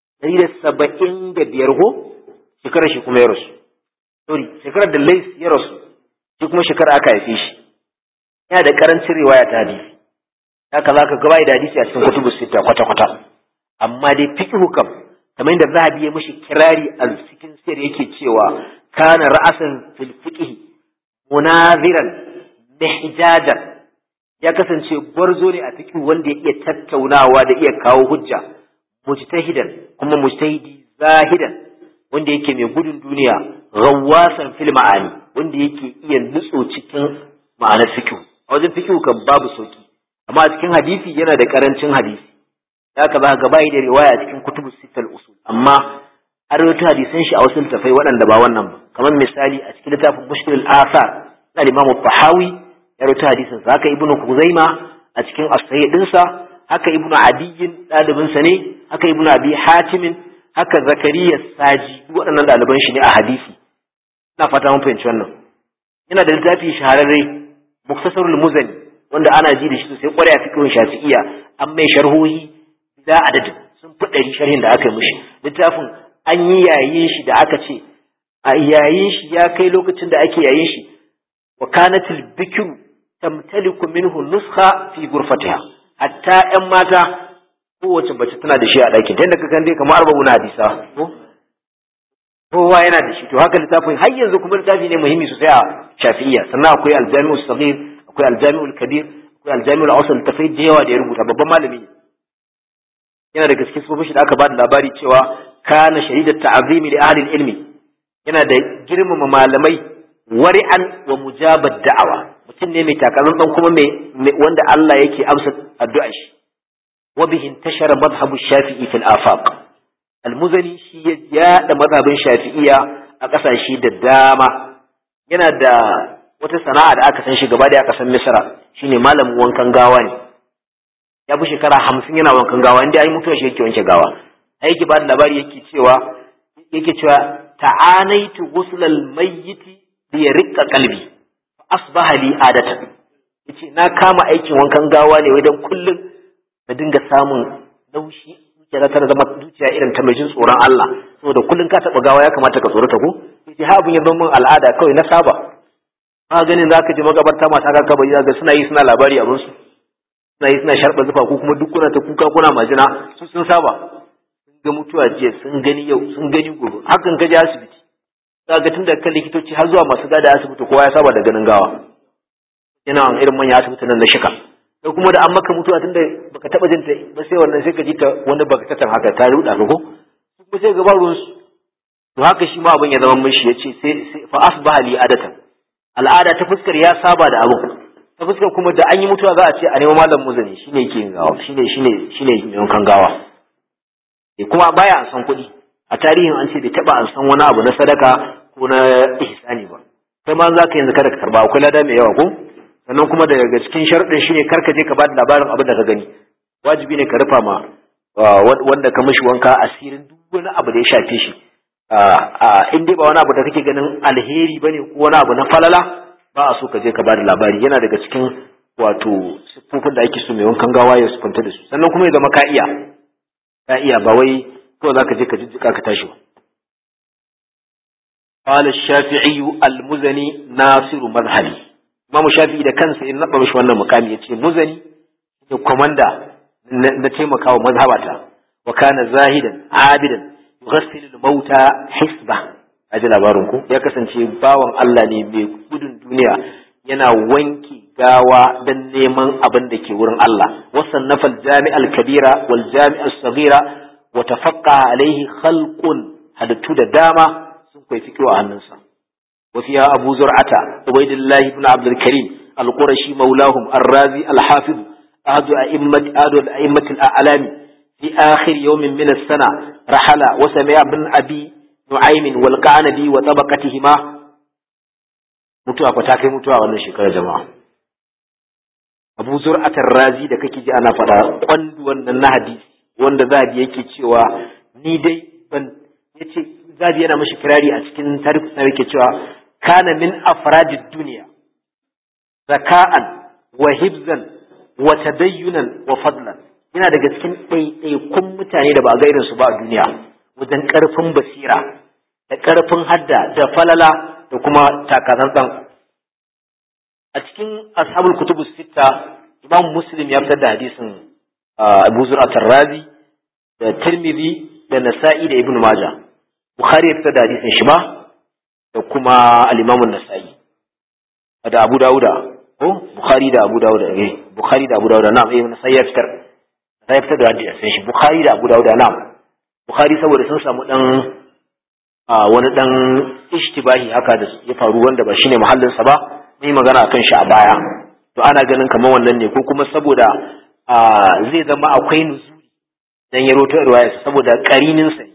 175 ko? Shekarar shi kuma ya rasu. Sorry, shekarar da Layth ya rasu, shi kuma shekarar aka haife shi. Yana da karancin riwaya ta hadisi. Haka zaka ga bai da hadisi a cikin kutubus sita kwata-kwata. Amma dai fiqhu kam, kamar yadda Zahabi ya mishi kirari a cikin sirri yake cewa kana ra'asan fil fiqh munaziran mihjajan, ya kasance gwarzo ne a fiqh wanda ya iya tattaunawa da iya kawo hujja, mujtahidan kuma mujtahidi zahidan, wanda yake mai gudun duniya, ghawwasan fil ma'ani, wanda yake iya nutso cikin ma'anar fiqh. A wajen fiqh kan babu sauki, amma a cikin hadisi yana da karancin hadisi. Haka za ka bai da riwaya cikin kutubus sittal usul, amma an rawaito hadisan shi a wasu littafai waɗanda ba wannan ba. Kamar misali a cikin littafin Mushkil al-Athar na Imam Tahawi ya rawaito hadisin sa. Haka Ibn Khuzaima a cikin as-Sahih dinsa, haka Ibn Adiy ɗalibin sa ne, haka Ibn Abi Hatim, haka Zakariya Saji, waɗannan ɗaliban shi ne a hadisi. Ina fata mun fahimci wannan. Yana da littafi shahararre Muktasarul Muzani, wanda ana ji da shi sosai kwarai a fiqhin Shafi'iyya, an mai sharhohi da adadin sun fi 100 sharhin da aka yi mishi. Littafin an yi yayin shi da aka ce a yayin shi ya kai lokacin da ake yayin shi, wa kanatil bikru tamtaliku minhu nuskha fi ghurfatiha, hatta ƴan mata kowace bace tana da shi a ɗakin, tunda ka kan dai kamar 40 hadisa ko kowa yana da shi. To haka littafin har yanzu kuma littafi ne muhimmi sosai a Shafi'iyya. Sannan akwai al-Jami'us Saghir, akwai al-Jami'ul Kabir, al-Jami' al-Awsat tafai da yawa da ya rubuta, babban malami ne. Yana daga cikin sufofin shi da aka ba da labari cewa kana shadidat ta'zimi li ahli al-ilmi, yana da girmama malamai, wari'an wa mujabat da'awa, mutum ne mai takalan kuma mai wanda Allah yake amsa addu'a shi. wa bihi intashara madhhabu shafi'i fil afaq. Al-Muzani shi ya yada mazhabin Shafi'iyya a kasashe da dama. Yana da wata sana'a da aka san shi gaba da aka san Misra, shine malamin wankan gawa ne. Ya bi shekara 50 yana wankan gawa, inda ai mutuwa shi yake wanke gawa. Aiki ba da labari yake cewa ta'anaitu ghuslal mayyit bi riqqa qalbi fa asbaha li adatan. Yace na kama aikin wankan gawa ne wajen kullum na dinga samun laushi, zuciya ta zama zuciya irin ta mai jin tsoron Allah, saboda kullum ka taba gawa ya kamata ka tsorata ko. Yace ha abun ya zama min al'ada kawai na saba. Ba ganin zaka je makabarta mata ka kabari ga suna yi suna labari abin su. Suna sharba zufa ko kuma duk kuna ta kuka kuna majina, su sun saba. Sun ga mutuwa jiya, sun gani yau, sun gani gobe. Hakan ka je asibiti. Kaga tun da kan likitoci har zuwa masu gada asibiti kowa ya saba da ganin gawa. Yana irin manyan asibiti nan na shika. Sai kuma da an maka mutuwa tunda baka taba jin ta ba, sai wannan sai ka ji ta wani bagatatan haka ta ruda ka ko. Kuma sai gaba ruwan su. To haka shi ma abin ya zama mishi yace sai fa asbaha li adatan. Al'ada ta fuskar ya saba da abu. Ta fuskar kuma da an yi mutuwa za a ce a nemi malam Muzani shine yake yin gawa, shine yankan gawa. Kuma baya an san kuɗi. A tarihin an ce bai taba an san wani abu na sadaka ko na ihsani ba. Kai ma za ka yanzu kada ka karba, akwai lada mai yawa ko. Sannan kuma daga cikin sharuɗin shine kar ka je ka ba da labarin abin da ka gani. Wajibi ne ka rufa ma wanda ka mishi wanka asirin duk wani abu da ya shafe shi. In dai ba wani abu da kake ganin alheri bane ko wani abu na falala, ba a so ka je ka ba da labari. Yana daga cikin wato siffofin da ake so mai wankan gawa ya sufanta da su. Sannan kuma ya zama ka iya ba wai kawai za ka je ka jijjika ka tashi ba. قال الشافعي المزني ناصر مذهبي. Imam Shafi'i da kansa in naba mishi wannan mukami yace Muzani da komanda na taimakawa mazhabata, wa kana zahidan abidan yughassil al-mauta hisba. Aji labarin ku, ya kasance bawan Allah ne mai gudun duniya, yana wanki gawa dan neman abin da ke wurin Allah. Wasannafa al-jami' al-kabira wal jami' as-saghira wa tafaqqa alayhi khalqun, hadatu da dama sun kai fikiwa a hannunsa. وفيها أبو زرعة عبيد الله بن عبد الكريم القرشي مولاهم الرازي الحافظ أحد أئمة الأعلام. في آخر يوم من السنة رحل وسمع بن أبي نعيم والقعنبي وطبقتهما. mutuwa ko ta kai mutuwa wannan shekarar jama'a. Abu Zur'at ar-Razi da kake ji ana faɗa kwandu wannan na hadisi wanda zabi yake cewa ni dai ban yace zabi yana mishi kirari a cikin tarihi sai yake cewa kana min afradid dunya zaka'an wa hibzan wa tadayyunan wa fadlan. Yana daga cikin ɗaiɗaikun mutane da ba ga irin su ba a duniya wajen ƙarfin basira da ƙarfin hadda da falala da kuma takazantsan. A cikin ashabul kutubus sitta Imam Muslim ya fitar da hadisin Abu Zur'at ar-Razi da Tirmidhi da Nasa'i da Ibn Majah. Bukhari ya fitar da hadisin shi ma da kuma al-Imam an-Nasa'i da Abu Dawuda ko Bukhari da Abu Dawuda Bukhari da Abu Dawuda na'am Nasa'i ya fitar da hadisin shi. Bukhari da Abu Dawuda na'am. Bukhari saboda sun samu dan wani dan ishtibahi haka da ya faru wanda ba shine mahallin sa ba, mai magana akan shi a baya. To ana ganin kamar wannan ne ko kuma saboda zai zama akwai nuzuli dan ya roto riwaya saboda karinin sa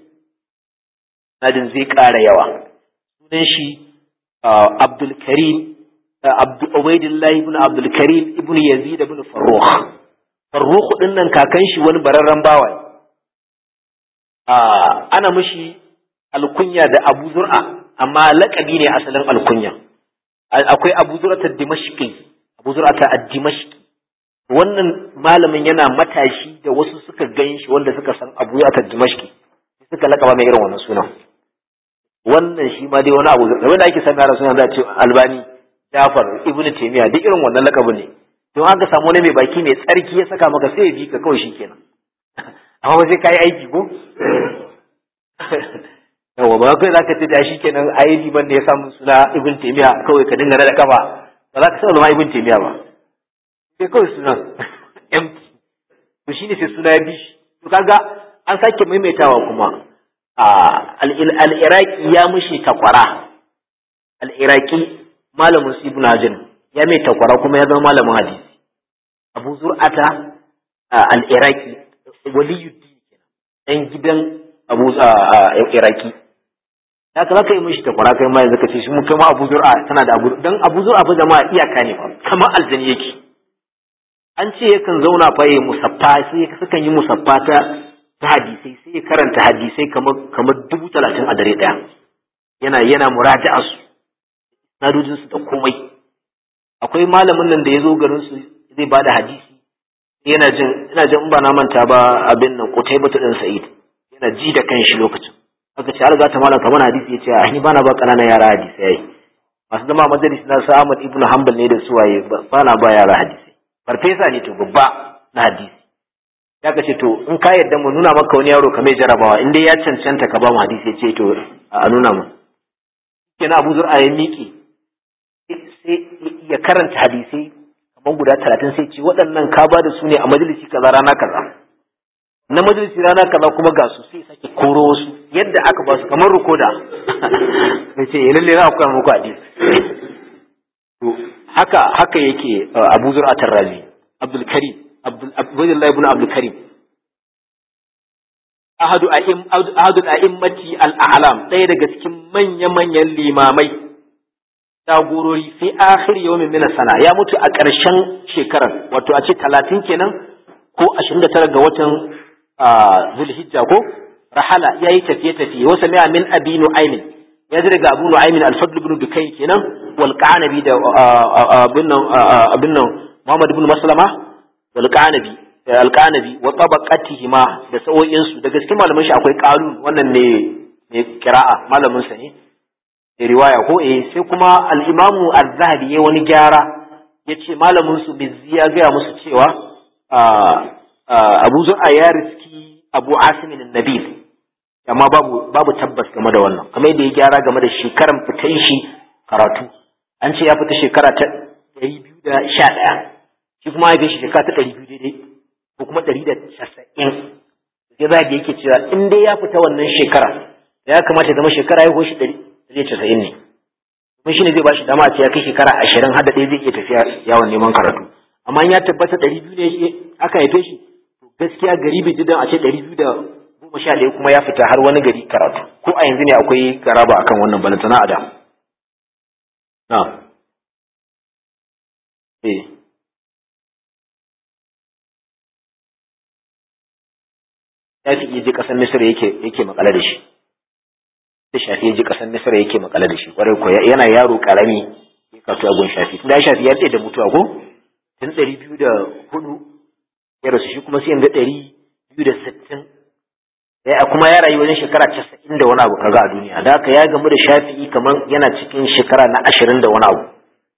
nadin zai ƙara yawa. Sunan shi Abdul Karim Ubaydullah ibn Abdul Karim ibn Yazid ibn Farrukh. Farrukh din nan kakan shi wani bararran bawa ne. Ana mishi alkunya da Abu Zur'a, amma laƙabi ne asalin alkunya. Akwai Abu Zur'a ad-Dimashqi, Abu Zur'a ad-Dimashqi. Wannan malamin yana matashi da wasu suka ganshi wanda suka san Abu Zur'a ad-Dimashqi, suka laƙaba mai irin wannan sunan. Wannan shi ma dai wani abu da ake san yara suna da ce Albani, Jafar, Ibn Taymiyyah duk irin wannan laƙabin ne. Don aka samu wani mai baki mai tsarki ya saka maka sai ya bi ka kawai shikenan. Amma ba sai kai aiki ko? Yawa ba kai zaka ce da shikenan ai liban da ya samu suna Ibn Taymiyyah kawai ka dinga da kafa. Ba za ka san zama Ibn Taymiyyah ba. sai kawai sunan empty to shine sai suna ya bi shi to kaga an sake maimaitawa kuma al-iraqi ya mushi takwara al-iraqi malamin ibn hajar ya mai takwara kuma ya zama malamin hadisi abu zur'ata al-iraqi waliyuddin dan gidan abu iraqi haka zaka yi mishi takwara kai ma yanzu ka ce shi mu kai ma abu zur'a tana da abu dan abu zur'a fa jama'a iyaka ne fa kamar aljani yake an ce yakan zauna fa yayi musaffa sai sukan yi musaffa ta hadisai sai karanta hadisai kamar 30,000 a dare daya yana muraja'a su nadojin su da komai akwai malamin nan da yazo garin su zai bada hadisi ina jin in ba na manta ba abin nan Qutaybah dan Sa'id yana ji da kanshi lokacin aka ce har ga ta malaka mana hadisi yace a ni bana ba kananan yara hadisi yayi masu zama majalis na sa Ahmad ibn Hanbal ne da suwaye bana ba yara hadisi farfesa ne to babba na hadisi ya ce to in ka yarda mu nuna maka wani yaro kamar jarabawa in dai ya cancanta ka ba mu hadisi yace to a nuna mu kenan Abu Zur'a ya miƙe sai ya karanta hadisi kamar guda 30 sai ce waɗannan ka ba da su ne a majalisi kaza rana kaza na majalisi rana kaza kuma ga su sai sake koro wasu yadda aka ba su kamar rukoda sai ce lalle za ku koya muku hadisi to haka yake Abu Zur'a Tarrazi Abdul Karim Abdullah ibn Abdul Karim ahadu a'immati al-a'lam ɗaya daga cikin manya-manyan limamai jagorori fi akhir yawmin min sana ya mutu a ƙarshen shekarar wato a ce 30 kenan ko 29 ga watan Zulhijja ko rahala yayi tafiye wasa mai min Abi Nu'aym ya ji daga Abu Nu'aym al-Fadl ibn Dukayn kenan wal Qanabi da abin nan Muhammad ibn Maslama wal Qanabi al-Qanabi wa tabaqatihima da sawoyin su daga cikin malaman shi akwai Qalun wannan ne qira'a malamin sa ne da riwaya ko sai kuma al-Imam Az-Zahabi yayi wani gyara yace malamin su Bizzi ya ga musu cewa Abu Zur'a ya riski Abu Asim an-Nabil amma babu tabbas game da wannan kamar yadda ya gyara game da shekaran fitan shi karatu an ce ya fita shekara ta 211 shi kuma ya ga shekara ta 200 daidai ko kuma 190 sai zai yake cewa in dai ya fita wannan shekara ya kamata ya zama shekara ya goshi 190 ne kuma shine zai bashi dama a ce ya kai shekara 20 har da ɗaya zai iya tafiya yawon neman karatu amma in ya tabbata 200 ne aka haife shi to gaskiya garibi jidan a ce 211 kuma ya fita har wani gari karatu ko a yanzu ne akwai garaba akan wannan balantana a da na Shafi ji kasar Misra yake makale da shi. Da Shafi ji kasar Misra yake makale da shi. Kwarai ko yana yaro karami ya kasu agun Shafi. Da Shafi ya tsaye da mutuwa ko tun 204 ya rasu shi kuma sai yanzu 260. Kuma ya rayu wajen shekara 90 da wani abu kaga a duniya. Da haka ya gamu da Shafi kaman yana cikin shekara na 20 da wani abu.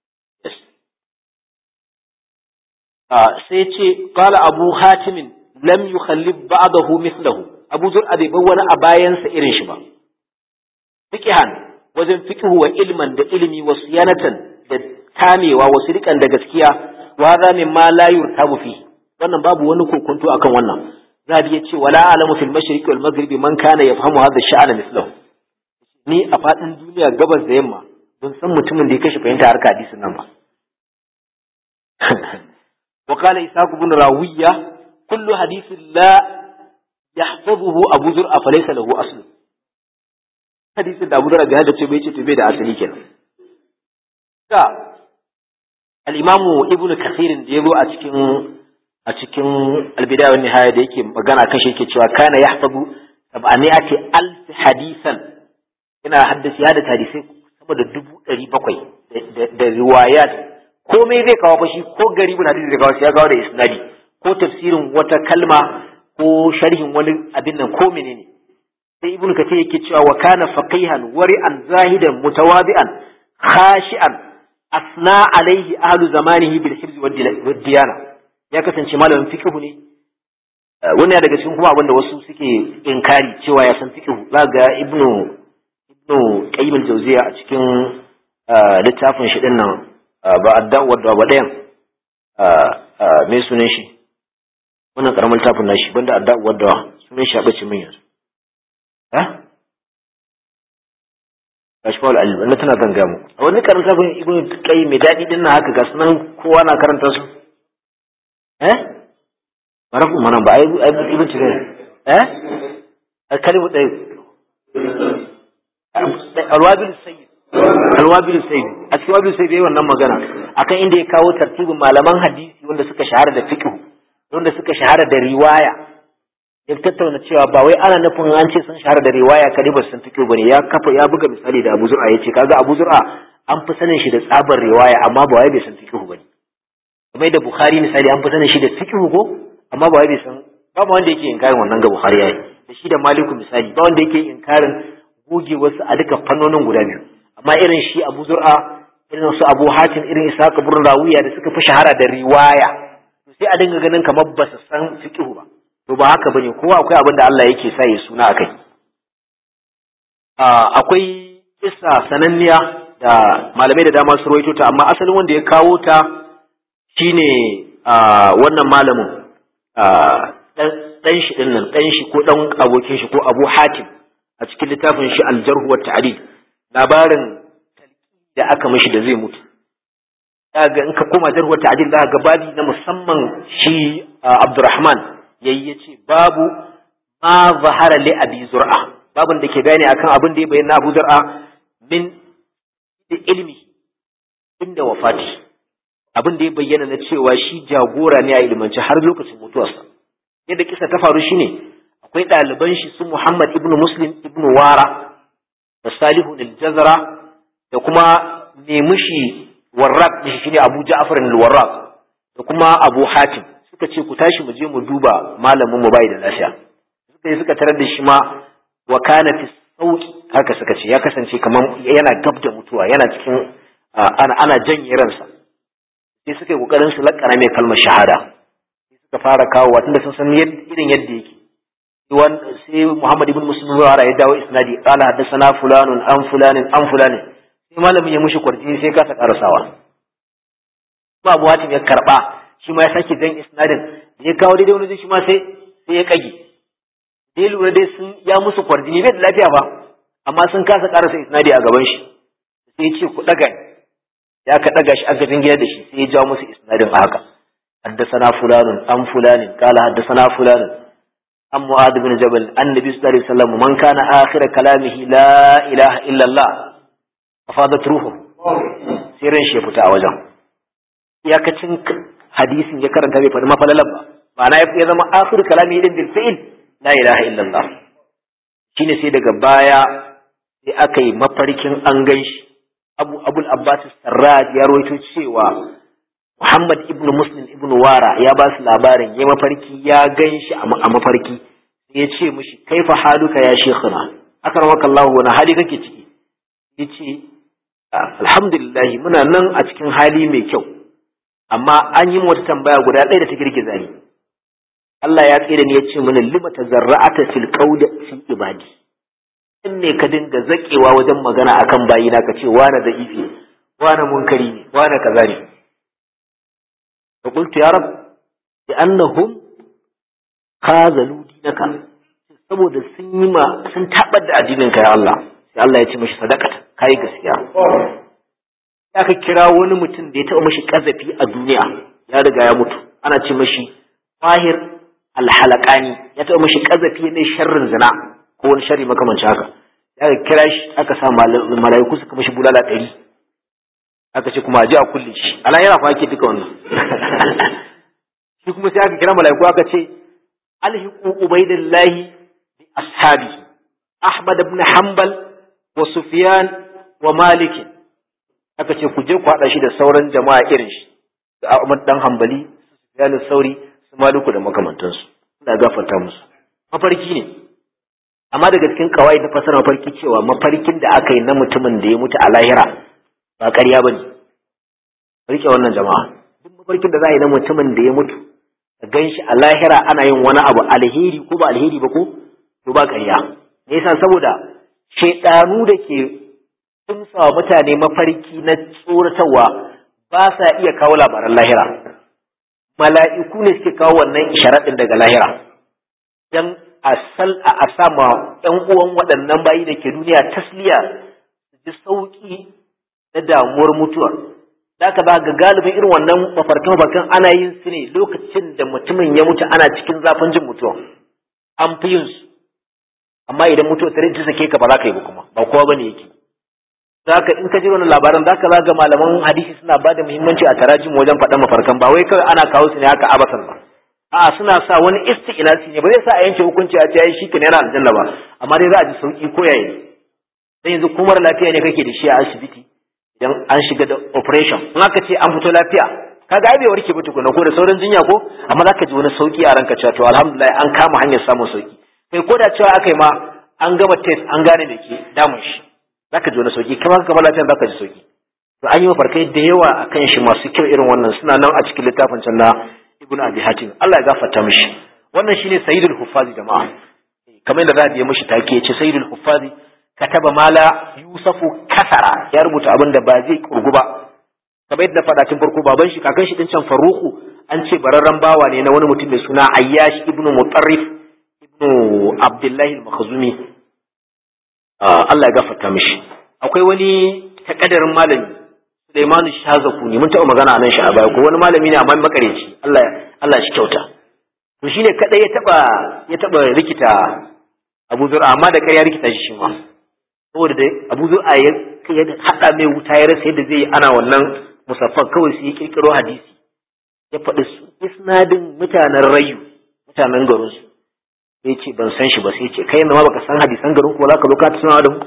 Sai ce qala Abu Hatim lam yukhallif ba'dahu mithlahu Abu Zur'a bai bar wani a bayansa irin shi ba fiqhan wajen fiqhu wa ilman da ilimi wa siyanatan da kamewa wa sirqan da gaskiya wa za min ma la yurtabu fi wannan babu wani kokonto akan wannan zabi yace wala alamu fil mashriqi wal maghribi man kana yafhamu hadha sha'ana mithlahu ni a fadin duniya gabas da yamma ban san mutumin da ya kashi fahimta harka hadisin nan ba wa qala Ishaq ibn Rawiya كل حديث لا يحفظه أبو زرع فليس له أصل حديث أبو زرع بهذا تبيت تبيت أصلي كنا الإمام ابن كثير يقول أتكن البداية والنهاية ديك مجانا كشيء كتشوا كان يحفظ 700,000 حديثا هنا حدث هذا حديث sama da 700 da riwayat komai zai kawo fashi ko garibin hadisi zai kawo shi ya kawo da isnadi ko tafsirin wata kalma ko sharhin wani abin nan ko menene sai ibnu kathir yake cewa wa kana faqihan wari'an zahidan mutawadi'an khashi'an asna alaihi ahlu zamanihi bil hifz wad diyana ya kasance malamin fiqh ne wannan daga cikin kuma abinda wasu suke inkari cewa ya san fiqh zaga ibnu qayyim al-jawziya a cikin littafin shi dinnan ba adda wadda ba dayan me sunan shi wannan karamin tafin nashi banda adda wadda sunan shi a bace min yanzu kashfal al-ilm tana zanga mu a wani karanta bin ibnu qayyim mai dadi din nan haka ga sunan kowa na karanta su marafu mana ba ai ibnu tire al-kalimu tayyib al-wabil sayyid a cikin wabil sayyid yayin wannan magana akan inda ya kawo tartibin malaman hadisi wanda suka shahara da fiqh wanda suka shahara da riwaya ya tattauna cewa ba wai ana nufin an ce sun shahara da riwaya kadai ba sun fiqh bane ya buga misali da Abu Zur'a yace kaga Abu Zur'a an fi sanin shi da tsabar riwaya amma ba wai bai san fiqh bane kamar da Bukhari misali an fi sanin shi da fiqh ko amma ba wai bai san ba wanda yake inkarin wannan ga Bukhari yayi da shi da Maliku misali ba wanda yake inkarin goge wasu a duka fannonin guda biyu amma irin shi Abu Zur'a irin su Abu Hatim irin Ishaq ibn Rawiya da suka fi shahara da riwaya sai a dinga ganin kamar ba su san fiqh ba to ba haka bane kowa akwai abin da Allah yake sa ya suna akai akwai kissa sananniya da malamai da dama su rawaito ta amma asalin wanda ya kawo ta shine wannan malamin dan shi din nan dan shi ko dan abokin shi ko Abu Hatim a cikin littafin shi Al-Jarh wa Ta'dil labarin da aka mishi da zai mutu kaga in ka koma Jarh wa Ta'dil za ga babi na musamman shi Abdurrahman yace babu ma zahara li Abi Zur'a babin da ke bayani akan abin da ya bayyana Abu Zur'a min ilmi inda wafati abin da ya bayyana na cewa shi jagora ne a ilmance har lokacin mutuwarsa yadda kisa ta faru shine akwai ɗaliban shi su Muhammad ibn Muslim ibn Wara da Salihu al-Jazara da kuma Nemushi Warraq shine Abu Ja'far al-Warraq da kuma Abu Hatim suka ce ku tashi mu je mu duba malamin mu bai da lafiya suka tarar da shi ma wa kana fi sauki haka suka ce ya kasance kaman yana gab da mutuwa yana cikin ana janye ransa sai suka yi kokarin su lakana mai kalmar shahada sai suka fara kawo tunda sun san irin yadda yake sai Muhammad ibn Muslim ya dawo isnadi qala hadathana fulanun an fulanin sai malamin ya mushi kwarji sai ka ta karasawa ba Abu Hatim ya karba shi ma ya sake jan isnadin da ya kawo daidai wani shi ma sai ya kage dai lura dai sun ya musu kwarjini bai da lafiya ba amma sun kasa karasa isnadi a gaban shi sai ya ce ku daga ya ka daga shi a gajin gida da shi sai ya jawo musu isnadin a haka haddathana fulanun an fulanin qala haddathana fulanun an mu'adh bin jabal annabi sallallahu alaihi wasallam man kana akhir kalamihi la ilaha illa allah afadat ruhu sai ran shi fita a wajen iyakacin hadisin ya karanta bai faɗi mafalalan ba ma'ana ya zama akhir kalami din bil fi'l la ilaha illa allah shine sai daga baya sai aka yi mafarkin an ganshi abul abbas sarraj ya rawaito cewa Muhammad ibn Muslim ibn Wara ya ba su labarin ya mafarki ya ganshi a mafarki sai ya ce mishi kaifa haluka ya shaykhuna akramaka Allah wani hali kake ciki yace alhamdulillah muna nan a cikin hali mai kyau amma an yi wata tambaya guda ɗaya da ta girgiza ni Allah ya tsira ni ya ce mana lima tazarra'ata fil qawli fi ibadi in ne ka dinga zakewa wajen magana akan bayina ka ce wani da ifi wani munkari ne wani kaza ne fa qultu ya rab bi annahum khazalu dinaka saboda sun tabar da addinin ka ya Allah sai Allah ya ce mishi sadaqata kai gaskiya aka kira wani mutum da ya taɓa mashi ƙazafi a duniya ya riga ya mutu ana ce mashi Fahir al-Halaqani ya taɓa mashi ƙazafi ne sharrin zina ko wani sharri makamancin haka aka kira shi aka sa malaiku suka mashi bulala 100 aka ce kuma aje a kulle shi Allah yana fa ake duka wannan shi kuma sai aka kira malaiku aka ce alhiqu ubaidillahi bi ashabi Ahmad ibn Hanbal wa Sufyan wa Malik aka ce ku je ku haɗa shi da sauran jama'a irin shi da Ahmad dan Hanbali Sufyan Sauri su Maliku da makamantansu ina gafarta musu mafarki ne amma daga cikin kawai ta fasara mafarki cewa mafarkin da aka yi na mutumin da ya mutu a lahira ba ƙarya bane rike wannan jama'a duk mafarkin da za a yi na mutumin da ya mutu ka ganshi a lahira ana yin wani abu alheri ko ba alheri ba ko to ba ƙarya me yasa saboda shedanu da ke tumsa mutane mafarki na tsoratarwa ba sa iya kawo labaran lahira mala'iku ne suke kawo wannan isharadin daga lahira dan a sama ɗan uwan waɗannan bayi da ke duniya tasliya su ji sauki da damuwar mutuwa. Da ka ba ga galibin irin wannan mafarkan ana yin su ne lokacin da mutumin ya mutu ana cikin zafin jin mutuwa. An fi yin su. Amma idan mutuwa ta sake ka ba za ka yi ba kuma, ba kowa bane yake. Zaka in ka ji wannan labaran zaka zaga malaman hadisi suna bada muhimmanci a tarajim wajen faɗan mafarkan ba wai kawai ana kawo su ne haka abasan ba. A'a suna sa wani isti'nasi ne ba zai sa a yanke hukunci a ce ai shi kenan yana aljanna ba, amma dai za a ji sauki ko yayi. Dan yanzu kuma lafiya ne kake da shi a asibiti idan an shiga da operation in aka ce an fito lafiya kaga ai bai warke ba tukuna ko da sauran jinya ko amma zaka ji wani sauki a ranka cewa to alhamdulillah an kama hanyar samun sauki kai ko da cewa akai ma an gama test an gane me ke damun shi zaka ji wani sauki kamar ka lafiya zaka ji sauki to an yi mafarkai da yawa akan shi masu kyau irin wannan suna nan a cikin littafin can na Ibn Abi Hatim Allah ya gafarta mishi wannan shine Sayyidul Huffazi jama'a kamar yadda Zahabi ya mishi take yace Sayyidul Huffazi kataba mala Yusufu kasara ya rubuta abin da ba zai kurgu ba kamar yadda faɗa tun farko baban shi kakan shi din can Faruku an ce bararran bawa ne na wani mutum mai suna Ayyash ibn Mutarrif ibn Abdullah al-Makhzumi Allah ya gafarta mishi akwai wani takaddarin malami Sulaiman Shazakuni mun taɓa magana anan shi a baya ko wani malami ne amma makareci Allah shi kyauta to shine kadai ya taba rikita Abu Zur'a amma da ƙarya rikita shi ma saboda dai Abu Zur'a ya hada mai wuta ya rasa yadda zai yi ana wannan musaffan kawai sai ya kirkiro hadisi ya faɗi isnadin mutanen Rayu mutanen garin su sai ce ban san shi ba sai ce kai ma baka san hadisan garin ku wala ka zo ka tsana da mu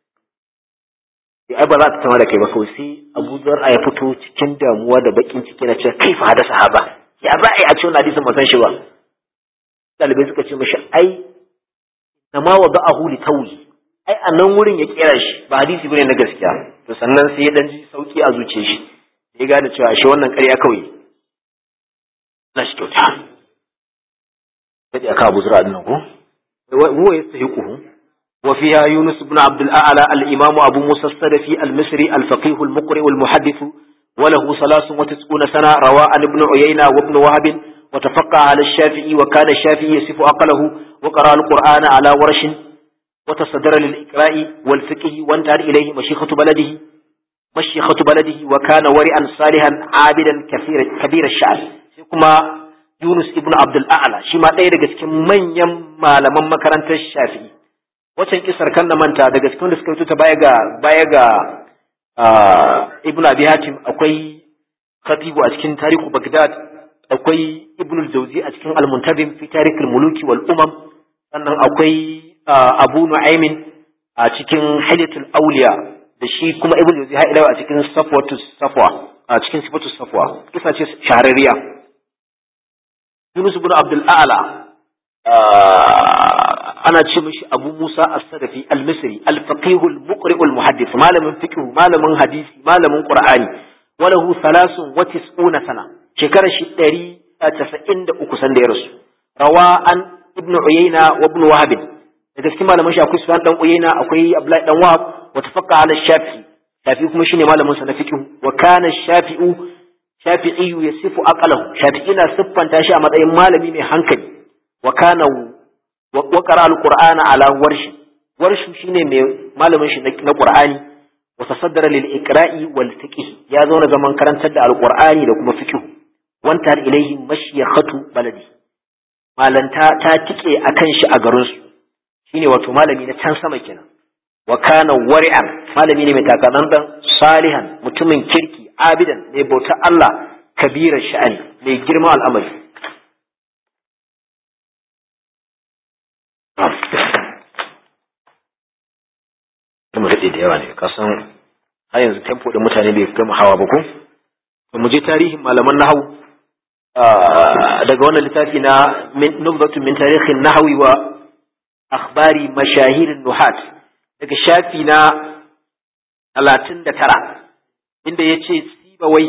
ai ba za ta tama da kai ba kawai sai Abu Zur'a ya fito cikin damuwa da bakin ciki na cewa kai fa da sahaba ya za a yi a cikin hadisin ban san shi ba dalibai suka ce mishi ai na ma wada'ahu li tawi ai a nan wurin ya kera shi ba hadisi bane na gaskiya to sannan sai ya dan ji sauki a zuciyar shi ya gane cewa shi wannan ƙarya kawai na shi kyauta sai aka Abu Zur'a din ko huwa yastahiquhu وفيها يونس بن عبد الأعلى الإمام أبو موسى السلفي المصري الفقيه المقرئ المحدث وله 93 سنة روى عن ابن عيينة وابن وهب وتفقه على الشافعي وكان الشافعي يصف عقله وقرأ القرآن على ورش وتصدر للإقراء والفقه وانتهى إليه مشيخة بلده وكان ورعا صالحا عابدا كبير الشعر كما يونس ابن عبد الأعلى شما ɗaya daga cikin manyan malaman makarantar Shafi'i waccan kisar kan da manta daga cikin da suka fito ta baya ga Ibn Abi Hatim akwai Khatibu a cikin Tarihu Baghdad akwai Ibn al-Jawzi a cikin Al-Muntabim fi Tarikh al-Muluki wal Umam sannan akwai Abu Nu'aym a cikin Hilyatul Awliya da shi kuma Ibn al-Jawzi ha ila a cikin Sifatus Safwa kisa ce shahararriya Yunus ibn Abdul A'la ana ce mishi Abu Musa As-Sadafi Al-Misri Al-Faqih Al-Muqri' Al-Muhaddith malamin fiqh malamin hadisi malamin Qur'ani walahu 93 sana shekarar shi 193 san da ya rasu rawa an Ibn Uyayna wa Ibn Wahab da cikin malaman shi akwai Sufyan dan Uyayna akwai Abdullah dan Wahab wa tafaqqa ala Shafi'i Shafi'i kuma shine malamin sa na fiqh wa kana Shafi'i yasifu aqlahu Shafi'i na siffanta shi a matsayin malami mai hankali wa kana وقرأ القرآن على ورش شيني malamin shi na Qur'ani wa tasaddara lil iqra'i wal fiqh ya zo na zaman karantar da alqur'ani da kuma fiqh wanta ilaihi mashiyakhatu baladi malanta ta tike akan shi a garin su shine wato malami na can sama kenan wa kana wari'an malami ne mai takadandan salihan mutumin kirki abidan mai bautar Allah kabirar sha'ani mai girma al'amari kuma rade da yawa ne kasan har yanzu tempo da mutane bai gama hawa ba ko mu je tarihin malaman nahwu daga wannan littafi na nubzatu min tarihin nahwi wa akhbari mashahir nuhat daga shafi na 39 inda yace sibawai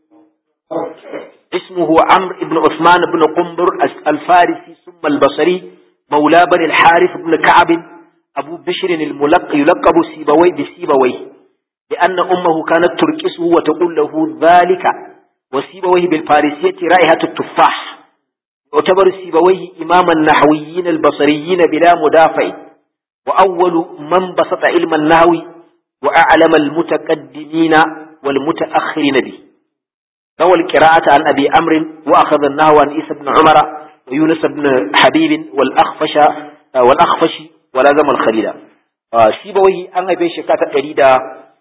اسمه عمرو بن عثمان بن قنبر الفارسي ثم البصري مولى بني الحارث بن كعب أبو بشر يلقب سيبوي بسيبوي لأن أمه كانت تركسه وتقول له ذلك وسيبويه بالفارسية رائحة التفاح. يعتبر سيبويه إمام النحويين البصريين بلا مدافع، وأول من بسط علم النحو وأعلم المتقدمين والمتأخرين به. روى القراءة عن أبي عمرو وأخذ النحو عن عيسى بن عمر ويونس بن حبيب والأخفش ولازم الخليل. سيبويه أن في شكاة أريد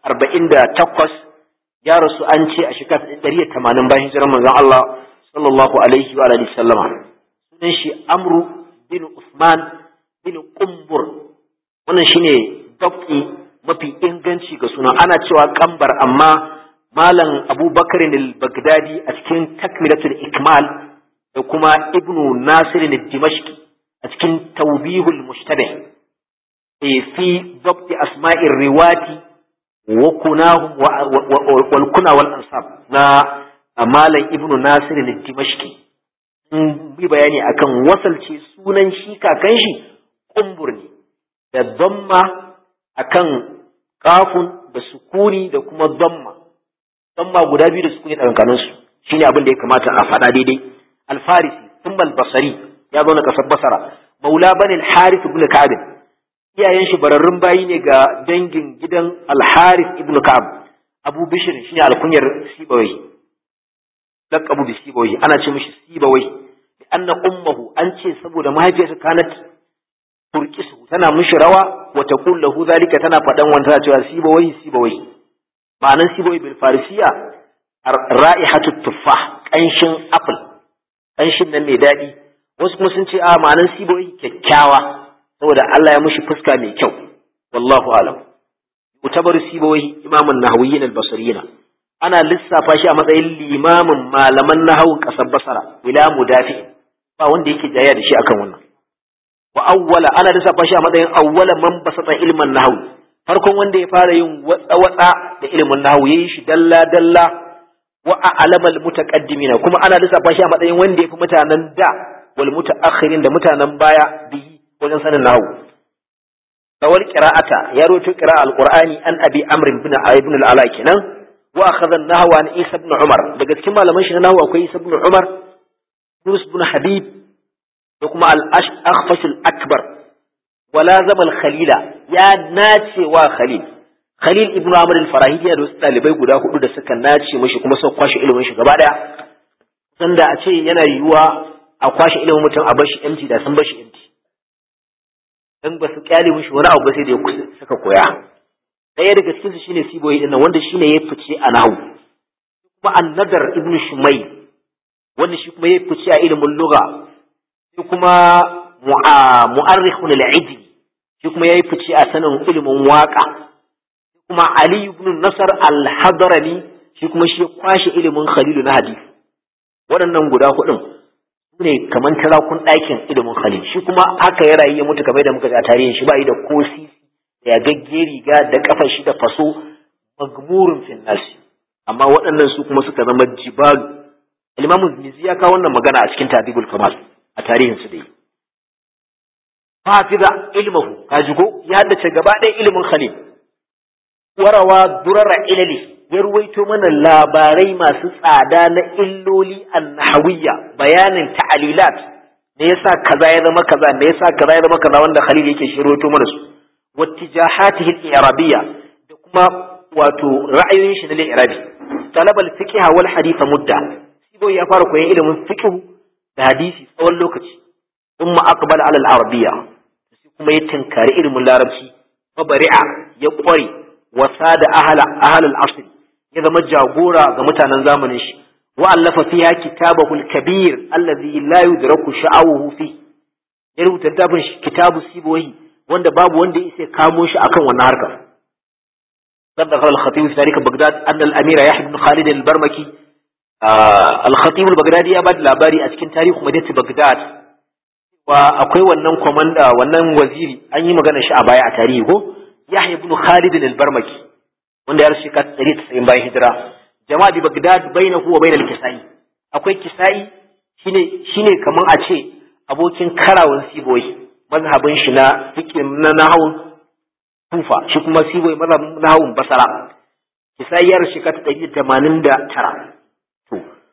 48 ya rasu an ce a shekara 180 bayan hijirar manzon Allah sallallahu alaihi wa alihi sallama. Sunan shi Amru bin Usman bin Qumbur. Wannan shine dab'i mafi inganci ga sunan. Ana cewa Kambar, amma Malam Abubakar al-Baghdadi a cikin Takmilatul Ikmal da kuma Ibn Nasir al-Dimashqi a cikin Tawbihul Mushtabih fi dab'i asma'ir riwati وكناهم والكنا والأنصاب نا مالك ابن ناصر الدمشقي bi bayani akan wasalce sunan shi kakan shi kumbur ne da damma akan kafun da sukuni da kuma damma guda biyu da sukuni tsakankanin su shine abin da ya kamata a faɗa daidai. Al-Farisi thumma al-Basri ya zo na kasar Basra, maula bani al-Harith ibn Ka'b, iyayen shi bararrun bayi ne ga dangin gidan Al-Harith ibn Ka'ab. Abu Bishr shine alkunyar Sibawai, laqabu bi Sibawai, ana ce mishi Sibawai bi anna ummuhu, an ce saboda mahaifiyarsa kanat turkisu, tana mishi rawa wa taqul lahu zalika, tana fadan wanda cewa Sibawai. Ma'anan Sibawai bil farisiya ra'ihatu tuffah, kanshin apple, kanshin nan mai dadi. Wasu kuma sun ce a ma'anan Sibawai kyakkyawa saboda Allah ya mushi fuska mai kyau. Wallahu alam. Mutabar Sibawai imamun nahawiyyin al-basriyina, ana lissafa shi a matsayin limamin malaman nahawun kasar Basra ila mudafi, ba wanda yake jaya da shi akan wannan. Wa awwala, ana lissafa shi a matsayin awwala man basata ilman nahwu, farkon wanda ya fara yin watsa da ilmin nahwu, yayin shi dalla dalla. Wa a'lamal mutaqaddimina, kuma ana lissafa shi a matsayin wanda yafi mutanen da wal mutaakhirin da mutanen baya bihi wajen sanin nahu. Rawal qira'ata, ya rawaito qira'a alqur'ani an abi amr ibn al-ala kenan. Wa akhadha an-nahwa an isa ibn umar, daga cikin malaman shi na nahwu akwai isa ibn umar, yunus ibn habib da kuma al-akhfash al-akbar. Wala zamal khalila, ya nace wa khalil ibn amr al-farahidi da wasu dalibai guda 4 da suka nace mishi kuma suka kwashe ilimin shi gaba daya. Sanda a ce yana yiwuwa a kwashe ilimin mutum a bashi empty da sun bashi empty, dan ba su kyale mishi wani abu ba sai da suka koya. Ɗaya daga cikin su shine Sibawai din nan, wanda shine ya fice a nahwu. Kuma An-Nadar ibn Shumayl, wanda shi kuma ya fice a ilimin lugha. Shi kuma Mu'arrikhun al-Idli, shi kuma ya fice a sanin ilimin waka. Kuma Ali ibn Nasr al-Hadrami, shi kuma shi ya kwashe ilimin Khalil na hadisi. Waɗannan guda hudun ne kaman tarakun ɗakin ilimin Khalil. Shi kuma haka ya rayu ya mutu kamar da muka ga tarihin shi, ba yi da kosi da ya gagge riga da kafar shi da faso, magmurun fil nasi. Amma waɗannan su kuma suka zama jibalu. Imam Mizzi ya kawo wannan magana a cikin Tadibul Kamal a tarihin su da yi. Hafiza ilmuhu, kaji ko ya haddace gaba ɗaya ilimin Khalil. Warawa durara ilali, ya ruwaito mana labarai masu tsada na illoli an-nahawiyya, bayanin ta'alilat, me yasa kaza ya zama kaza, me yasa kaza ya zama kaza, wanda Khalil yake shi ruwaito mana su. Wattijahatihi al-i'rabiyya, da kuma wato ra'ayoyin shi na al-i'rabi. Talaba al-fiqh wal hadith mudda, Sibo ya fara koyon ilimin fiqh da hadisi tsawon lokaci. Umma aqbala ala al-arabiyya, kuma ya tinkari ilimin larabci. Mabari'a, ya kware wasa da ahalul asr, ya zama jagora ga mutanen zamanin shi. Wa allafa fiha kitabahu al-kabir alladhi la yudraku sha'awuhu fi, ya rubuta littafin shi kitabu Sibawayh, wanda babu wanda yake kamo shi akan wannan harkar. Saddaqa al-Khatib fi tarikh Baghdad anna al-Amir Yahya ibn Khalid al-Barmaki, al-Khatib al-Baghdadi ya bada labari a cikin tarihi Madinat Baghdad wa akwai wannan komanda, wannan waziri, an yi magana shi a baya a tarihi ko, Yahya ibn Khalid al-Barmaki, wanda ya rasu 190 bayan hijira. Jama'a bi Baghdad bainahu wa bainal Kisai, akwai Kisai shine kaman a ce abokin karawan Sibawayh, mazhabin shi na fiqh na nahwu Kufa, shi kuma Sibawayh mazhabin nahwu Basra. Kisai ya rasu 189. To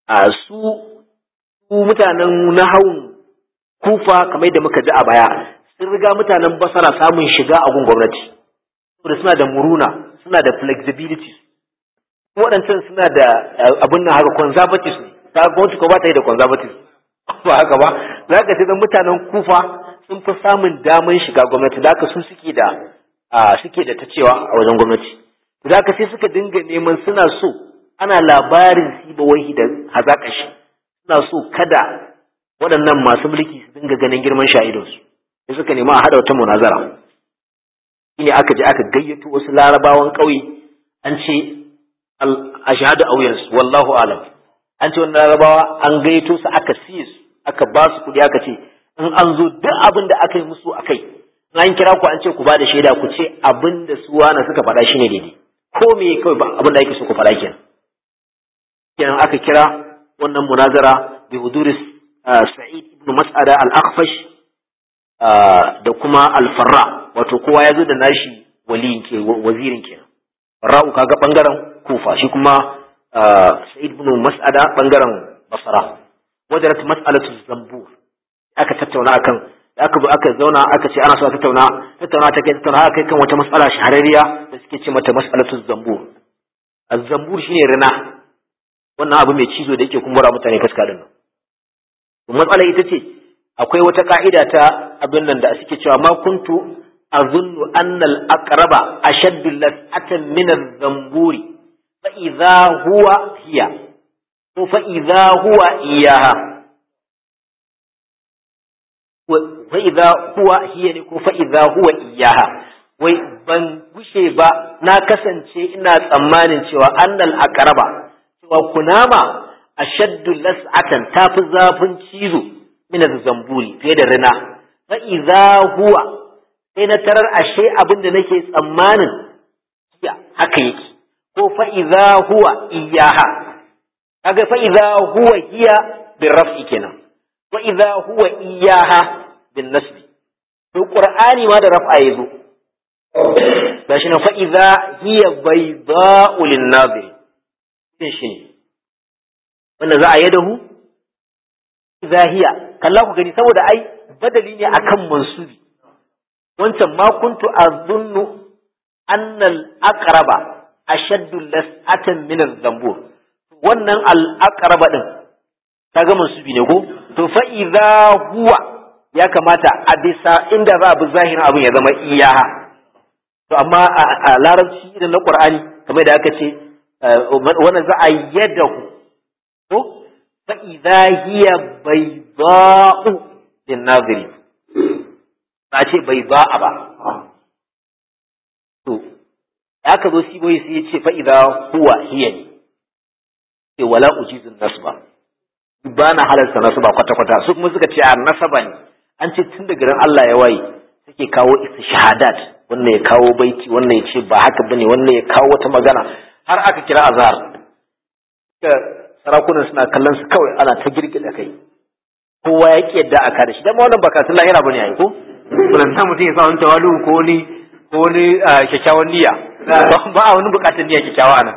su mutanen nahawun Kufa kamar da muka ji a baya sun riga mutanen Basra samun shiga a gun gwamnati saboda suna da muruna, suna da flexibility. Waɗancan suna da abin nan haka conservative ne, ta gwamnati ko ba ta yi da conservative ba haka ba, za ka ce mutanen Kufa sun fi samun daman shiga gwamnati, da haka su suke da ta cewa a wajen gwamnati. Da haka sai suka dinga neman, suna so ana labarin Sibawaihi da hazaƙa shi, suna so kada waɗannan masu mulki su dinga ganin girman sha'idonsu, sai suka nema a haɗa wata munazara. Shine aka je aka gayyato wasu larabawan ƙauye, an ce a shahada auyansu wallahu alam, an ce wannan larabawa an gayyato su aka siye su, aka ba su kuɗi, aka ce in an zo duk abin da aka yi musu akai, in an kira ku an ce ku ba da shaida, ku ce abin da su wani suka faɗa shine daidai, ko me kawai ba abin da ake so ku faɗa kenan aka kira wannan munazara bi huduris Sa'id ibn Mas'ada al-Akhfash da kuma al-Farra, wato kowa ya zo da nashi wazirin kenan. Farra'u kaga bangaren Kufa, shi kuma Sa'id ibn Mas'ada bangaren Basra. Wajarat mas'alatu Zambur, aka tattauna akan aka zauna aka ce ana so a tattauna kai kan wata mas'ala shahararriya da suke ce mata mas'alatu Zambur. Az-Zambur shine rina, wannan abu mai cizo da yake kumbura mutane fuska din nan. Matsala ita ce akwai wata ka'ida ta abin nan da suke cewa ma kuntu azunnu anna al-aqraba ashaddu las'atan min az-zamburi fa idha huwa hiya ko fa idha huwa iyaha, fa idha huwa hiya ne ko fa idha huwa iyaha. Wai ban gushe ba na kasance ina tsammanin cewa annal aqraba, cewa kunama ashaddu las'atan tafi zafin cizo min az-zamburi fiye da rina. Fa idza huwa, sai na tarar ashe abin da nake tsammanin haka yake, ko fa idza huwa iyaha, kaga fa idza huwa hiya bin raf'i kenan, wa idza huwa iyaha bin nasbi. to qur'ani ma da raf'a yazo gashi na fa idza hiya bayda'u lin-nazir, shi wanda za a yadahu zahiya kalla ku gani, saboda ai badali ne akan mansubi. Wancan ma kuntu azunnu anna al-aqraba ashaddu las'atan min az-zambur, wannan al-aqraba din kaga mansubi ne ko, to fa idza huwa ya kamata a bisa inda za a bi zahirin abin ya zama iyaha. To amma a larabci idan na qur'ani kamar da aka ce wannan za a yadahu ko fa idza hiya bayda'u lin-naziri, ba ce bayda'a ba. to aka zo siboyi sai ya ce fa idza huwa hiya ne, ce wala ujizun nasba, ba na halarta nasba kwata-kwata. Su kuma suka ce a nasaba ne, an ce tun daga ran Allah ya waye suke kawo shahadat, wannan ya kawo baiti, wannan ya ce ba haka bane, wannan ya kawo wata magana, har aka kira azhar. Sarakunan suna kallon su kawai ana ta girgida kai, kowa ya ki yadda aka da shi, dan wannan baka sun lahira bane ai ko, kullun ta mutum ya sa wani tawalu ko wani kyakkyawan niyya, ba a wani bukatar niyya kyakkyawa anan.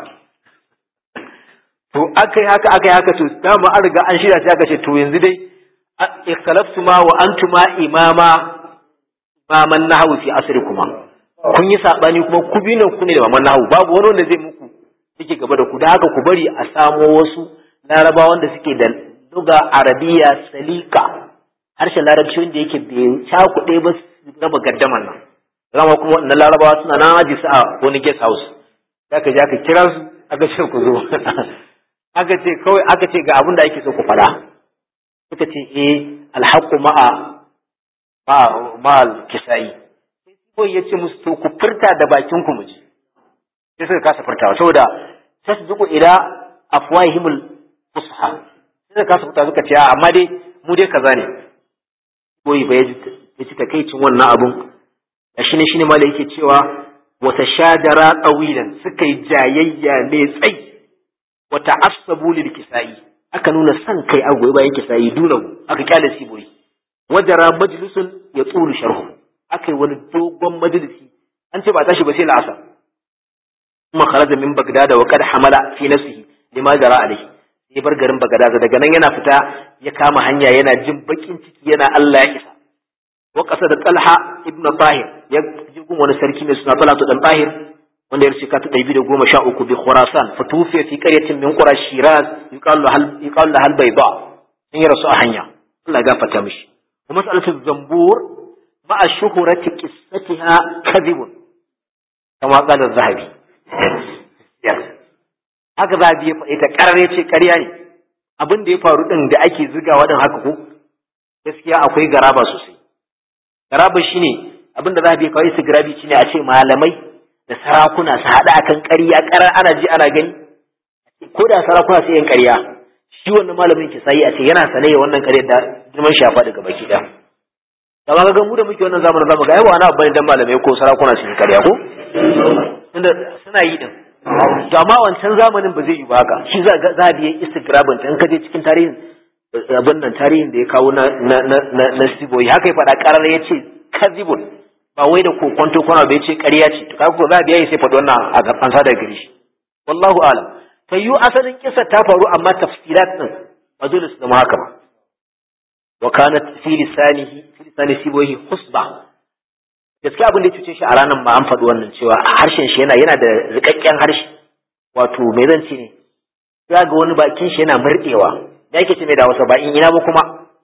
To akai haka to dama an riga an shirya sai aka ce to yanzu dai ikhtalaftu ma wa antuma imaman nahwu fi asrikuma, kun yi sabani kuma ku bi nan ku ne da imaman nahwu, babu wani wanda zai muku yake gaba da ku, da haka ku bari a samo wasu larabawan da suke da lugha arabiya salika, harshen larabci wanda yake bai cakuɗe ba su raba gaddaman nan. Zama kuma na larabawa suna nan aji su a wani guest house, zaka je aka kira su aka ce ku zo aka ce ga abin da ake so ku faɗa, suka ce alhaqqu ma'a kisai, sai ya ce musu to ku furta da bakin ku muji, sai suka kasa furtawa saboda tasduqu ila afwahimul fusha, sai suka kasa furtawa, suka ce amma dai mu dai kaza ne. koyi ba ya ji takeicin wannan abun, shine ma da yake cewa wata shajara tsawilan, suka yi jayayya mai tsayi, wata asabu lil kisai, aka nuna san kai a goyi bayan kisai dunahu, aka kyale siboyi. Wajara majlisun ya tsuru sharhu, aka yi wani dogon majalisi, an ce ba tashi ba sai la'asar. kuma kharaja min bagdad wa qad hamala fi nafsihi lima jara alayhi, ya bar garin Bagadaza. Daga nan yana fita ya kama hanya yana jin bakin ciki yana Allah ya isa. Wa qasada Talha ibn Tahir ya jigun wani sarki mai suna Talha dan Tahir wanda ya rike ta 213 bi Khurasan fatufiya fi qaryatin min qura Shiraz yuqalu hal bayda in ya rasu a hanya. Allah ya gafarta mishi. Wa mas'alatu Zambur ma'a shuhurati qissatiha kadhibun kama qala az-Zahabi. Haka Zahabi ya faɗi ta karare ce ƙarya ne. Abin da ya faru din da ake zigawa din haka ko gaskiya akwai garaba sosai. Garaba shine abin da Zahabi ya kawo istigrabi shine a ce malamai da sarakuna su haɗa akan ƙarya ƙarar ana ji ana gani ko da sarakuna su yin ƙarya shi wannan malamin ki sai a ce yana sane ya wannan ƙaryar da girman shafa daga baki da amma ga mu da muke wannan zamanin zamu ga ai ba wani abu bane dan malamai ko sarakuna su yi ƙarya ko tunda suna yi din to amma wancan zamanin ba zai yi ba haka shi za biya istigrabin in ka je cikin tarihin abin nan tarihin da ya kawo na Siboyi haka ya faɗa ƙarar ya ce kazibun ba wai da kokonto kwana bai ce ƙarya ce to kaga ko za biya sai faɗi wannan a gaban sa daga gare shi wallahu alam tayyu asalin kisa ta faru amma tafsirat din ba dole su zama haka ba wa kanat fi lisani Siboyi husba gaskiya abin da ya cuce shi a ranar ma an faɗi wannan cewa harshen shi yana da rikakken harshe wato me zan ce ne ya ga wani bakin shi yana murɗewa da yake ce mai da wasa ba in ina ba kuma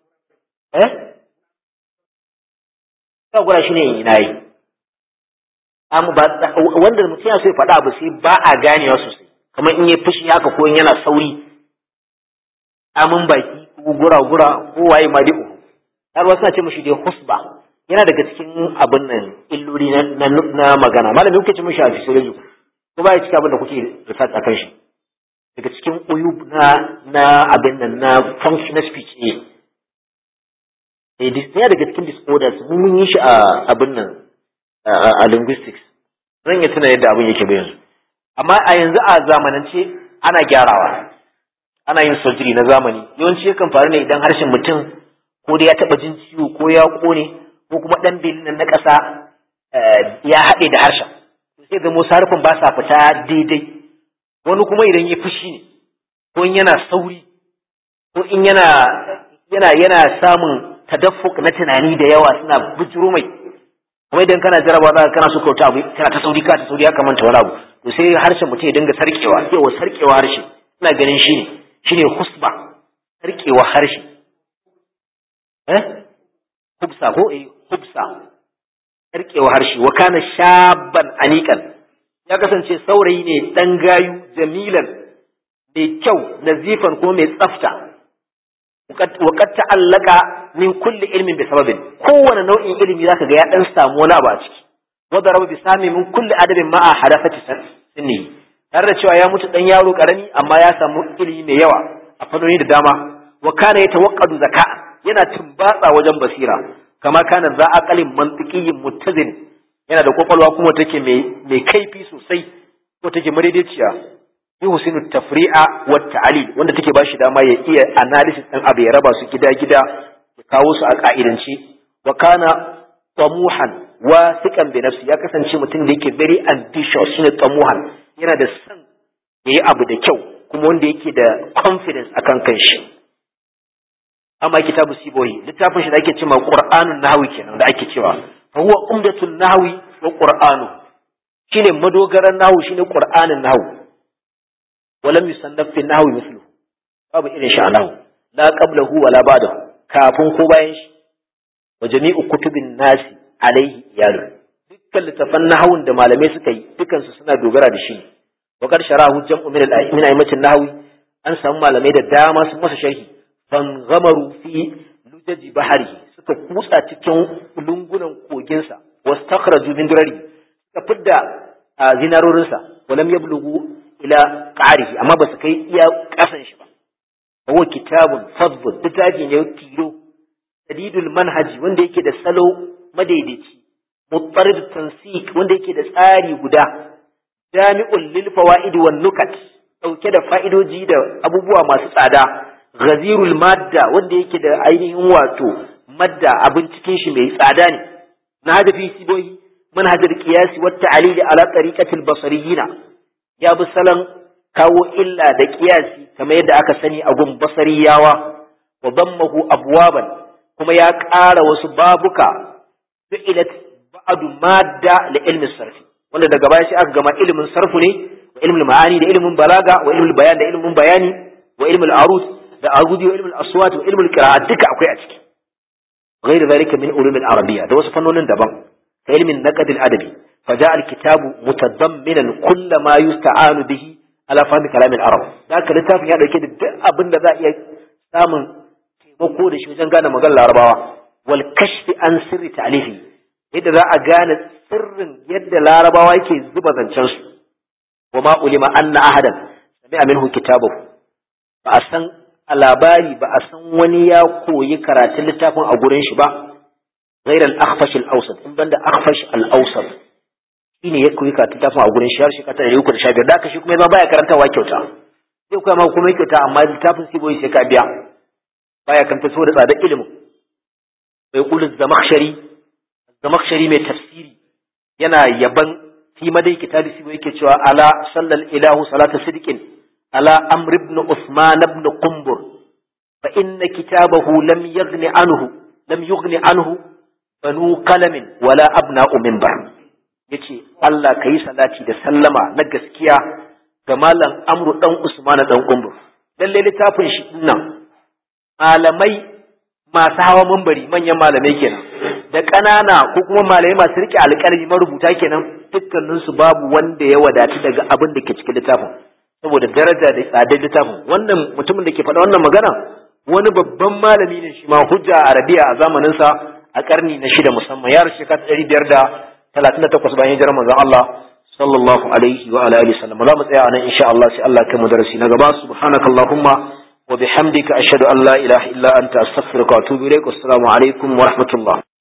ka gura shi ne in ina yi amma ba wanda mutum ya so ya faɗa abu sai ba a ganewa sosai kamar in ya fushi haka ko in yana sauri amin baki ko gura ko waye ma dai har wasu na ce mashi dai husba yana daga cikin abin nan illuri na magana malami kuke ce mashi a physiology ko ba ya cika abin da kuke research akan shi daga cikin uyub na abin nan na functional speech ne ɗaya daga cikin disorders mun yi shi a abin nan a linguistics zan iya tuna yadda abin yake ba yanzu amma a yanzu a zamanance ana gyarawa ana yin surgery na zamani yawanci yakan faru ne idan harshen mutum ko da ya taɓa jin ciwo ko ya ƙone ko kuma ɗan bilin na ƙasa ya haɗe da harshen sai zamo sarufin ba sa fita daidai wani kuma idan ya fushi ne ko in yana sauri ko in yana samun tadaffuk na tunani da yawa suna bujiro mai kuma idan kana jarabawa za ka kana so kauta abu kana ta sauri ya kamanta wani abu to sai harshen mutum ya dinga sarkewa harshe ina ganin shine husba sarkewa harshe hubsa ko hubsa sarkewa harshe wa kana shabban anikan ya kasance saurayi ne dan gayu jamilan mai kyau nazifan ko mai tsafta وقد تعلق من كل علم بسبب kowane nau'in ilimi zaka ga ya dan samu wani abu a ciki wadaraba bisami min kulli adabin ma'a hadafati sinni har da cewa ya mutu dan yaro karami amma ya samu ilimi mai yawa a fannoni da dama wa kana yatawaqqadu zaka yana tumbatsa wajen basira kama kana za aqalin mantiqiyyin muttazin yana da kokolwa kuma take mai kaifi sosai ko take madaidaiciya yuhsinu tafri'a wa ta'lil wanda take bashi dama ya iya analysis din abu ya raba su gida-gida ya kawo su a ka'idance wa kana tamuhan wa thiqan bi nafsi ya kasance mutum da yake very ambitious shine tamuhan yana da san yayi abu da kyau kuma wanda yake da confidence akan kanshi amma kitabu Siboyi littafin shi da ake cewa Qur'anun Nahwi kenan da ake cewa fa huwa umdatun nahwi wa qur'anu shine madogaran nahwu shine Qur'anun Nahwi ولم يصنف في النحو مثله babu irin shi a nahu la qablahu wala ba'dahu kafin ko bayan shi wa jami'u kutubin nasi alaihi iyalu dukkan littafan nahawun da malamai suka yi dukkan su suna dogara da shi wa qad sharahu jam'u min al-a'immatin nahwi an samu malamai da dama sun masa sharhi fan ghamaru fi lujaji bahari suka kutsa cikin lungunan kogin sa wastakhraju min durari suka fidda zinarorin sa walam yablughu ila qarihi amma ba su kai iya kasan shi ba huwa kitabun fadl littafi ne tilo sadidul manhaji wanda yake da salo madaidaici muttarid tansik wanda yake da tsari guda jami'ul lil fawaid wan nukat dauke da fa'idoji da abubuwa masu tsada ghazirul madda wanda yake da ainihin wato madda abin cikin shi mai tsada ne na hadafi Siboyi manhajar qiyasi wat ta'lil ala tariqatil basariyina ya bi salon kawo illa da kiyasi kamar yadda aka sani a gun basariyawa wa dammahu abwaban kuma ya ƙara wasu babuka fi'ilat ba'du madda li ilmi sarf wanda daga baya sai aka gama ilimin sarfu ne wa ilmul ma'ani da ilimin balaga wa ilmul bayan da ilimin bayani wa ilmul arud da arudi wa ilmul aswat wa ilmul qira'at duka akwai a ciki غير ذلك من علوم العربية ده وصف فنون دبن علم النقد الأدبي فجاء الكتاب متضمنا كل ما يستعان به على فهم كلام العرب ذاك الكتاب يعني كده أبن ذا سامن مقول شو جنجانا مقال العرباوة والكشف عن سر تعليفه إذا ذا أجان سر يد العرباوة كي زبدا شنس وما علم أن أحدا سمع منه كتابه فأسن a labari ba a san wani ya koyi karatun littafin a gurin shi ba ghairal akhfash al-awsat in banda akhfash al-awsat shine ya koyi karatun littafin a gurin shi har shekara 315 da kashi kuma baya karantawa kyauta sai kuma ma kuma kyauta amma littafin sai boye sai ka biya baya karanta saboda tsadar ilimin sai kullu zamakhshari mai tafsiri yana yaban fi madai kitabi sai yake cewa ala sallal ilahu salatu sidqin على أمر ابن عثمان بن قنبر فإن كتابه لم يغن عنه بنو قلم ولا أبناء منبر yace Allah kai salati da sallama na gaskiya ga malam Amru dan Usman dan Qumbur lalle littafin shi dinnan malamai masu hawa minbari manyan malamai kenan da kanana ko kuma malamai masu rike alƙalmi marubuta kenan dukkanin su babu wanda ya wadatu daga abin da ke cikin littafin saboda daraja da tsadar littafin wannan mutumin da ke faɗa wannan magana wani babban malami ne shi ma hujja a Arabiya a zamanin sa a karni na 6 musamman ya rushe ka 538 bayan hijirar manzon Allah sallallahu alaihi wa alihi wasallam za mu tsaya anan insha Allah sai Allah kai mu darasi na gaba subhanakallahumma wa bihamdika ashhadu an la ilaha illa anta astaghfiruka wa atubu ilaik assalamu alaikum wa rahmatullah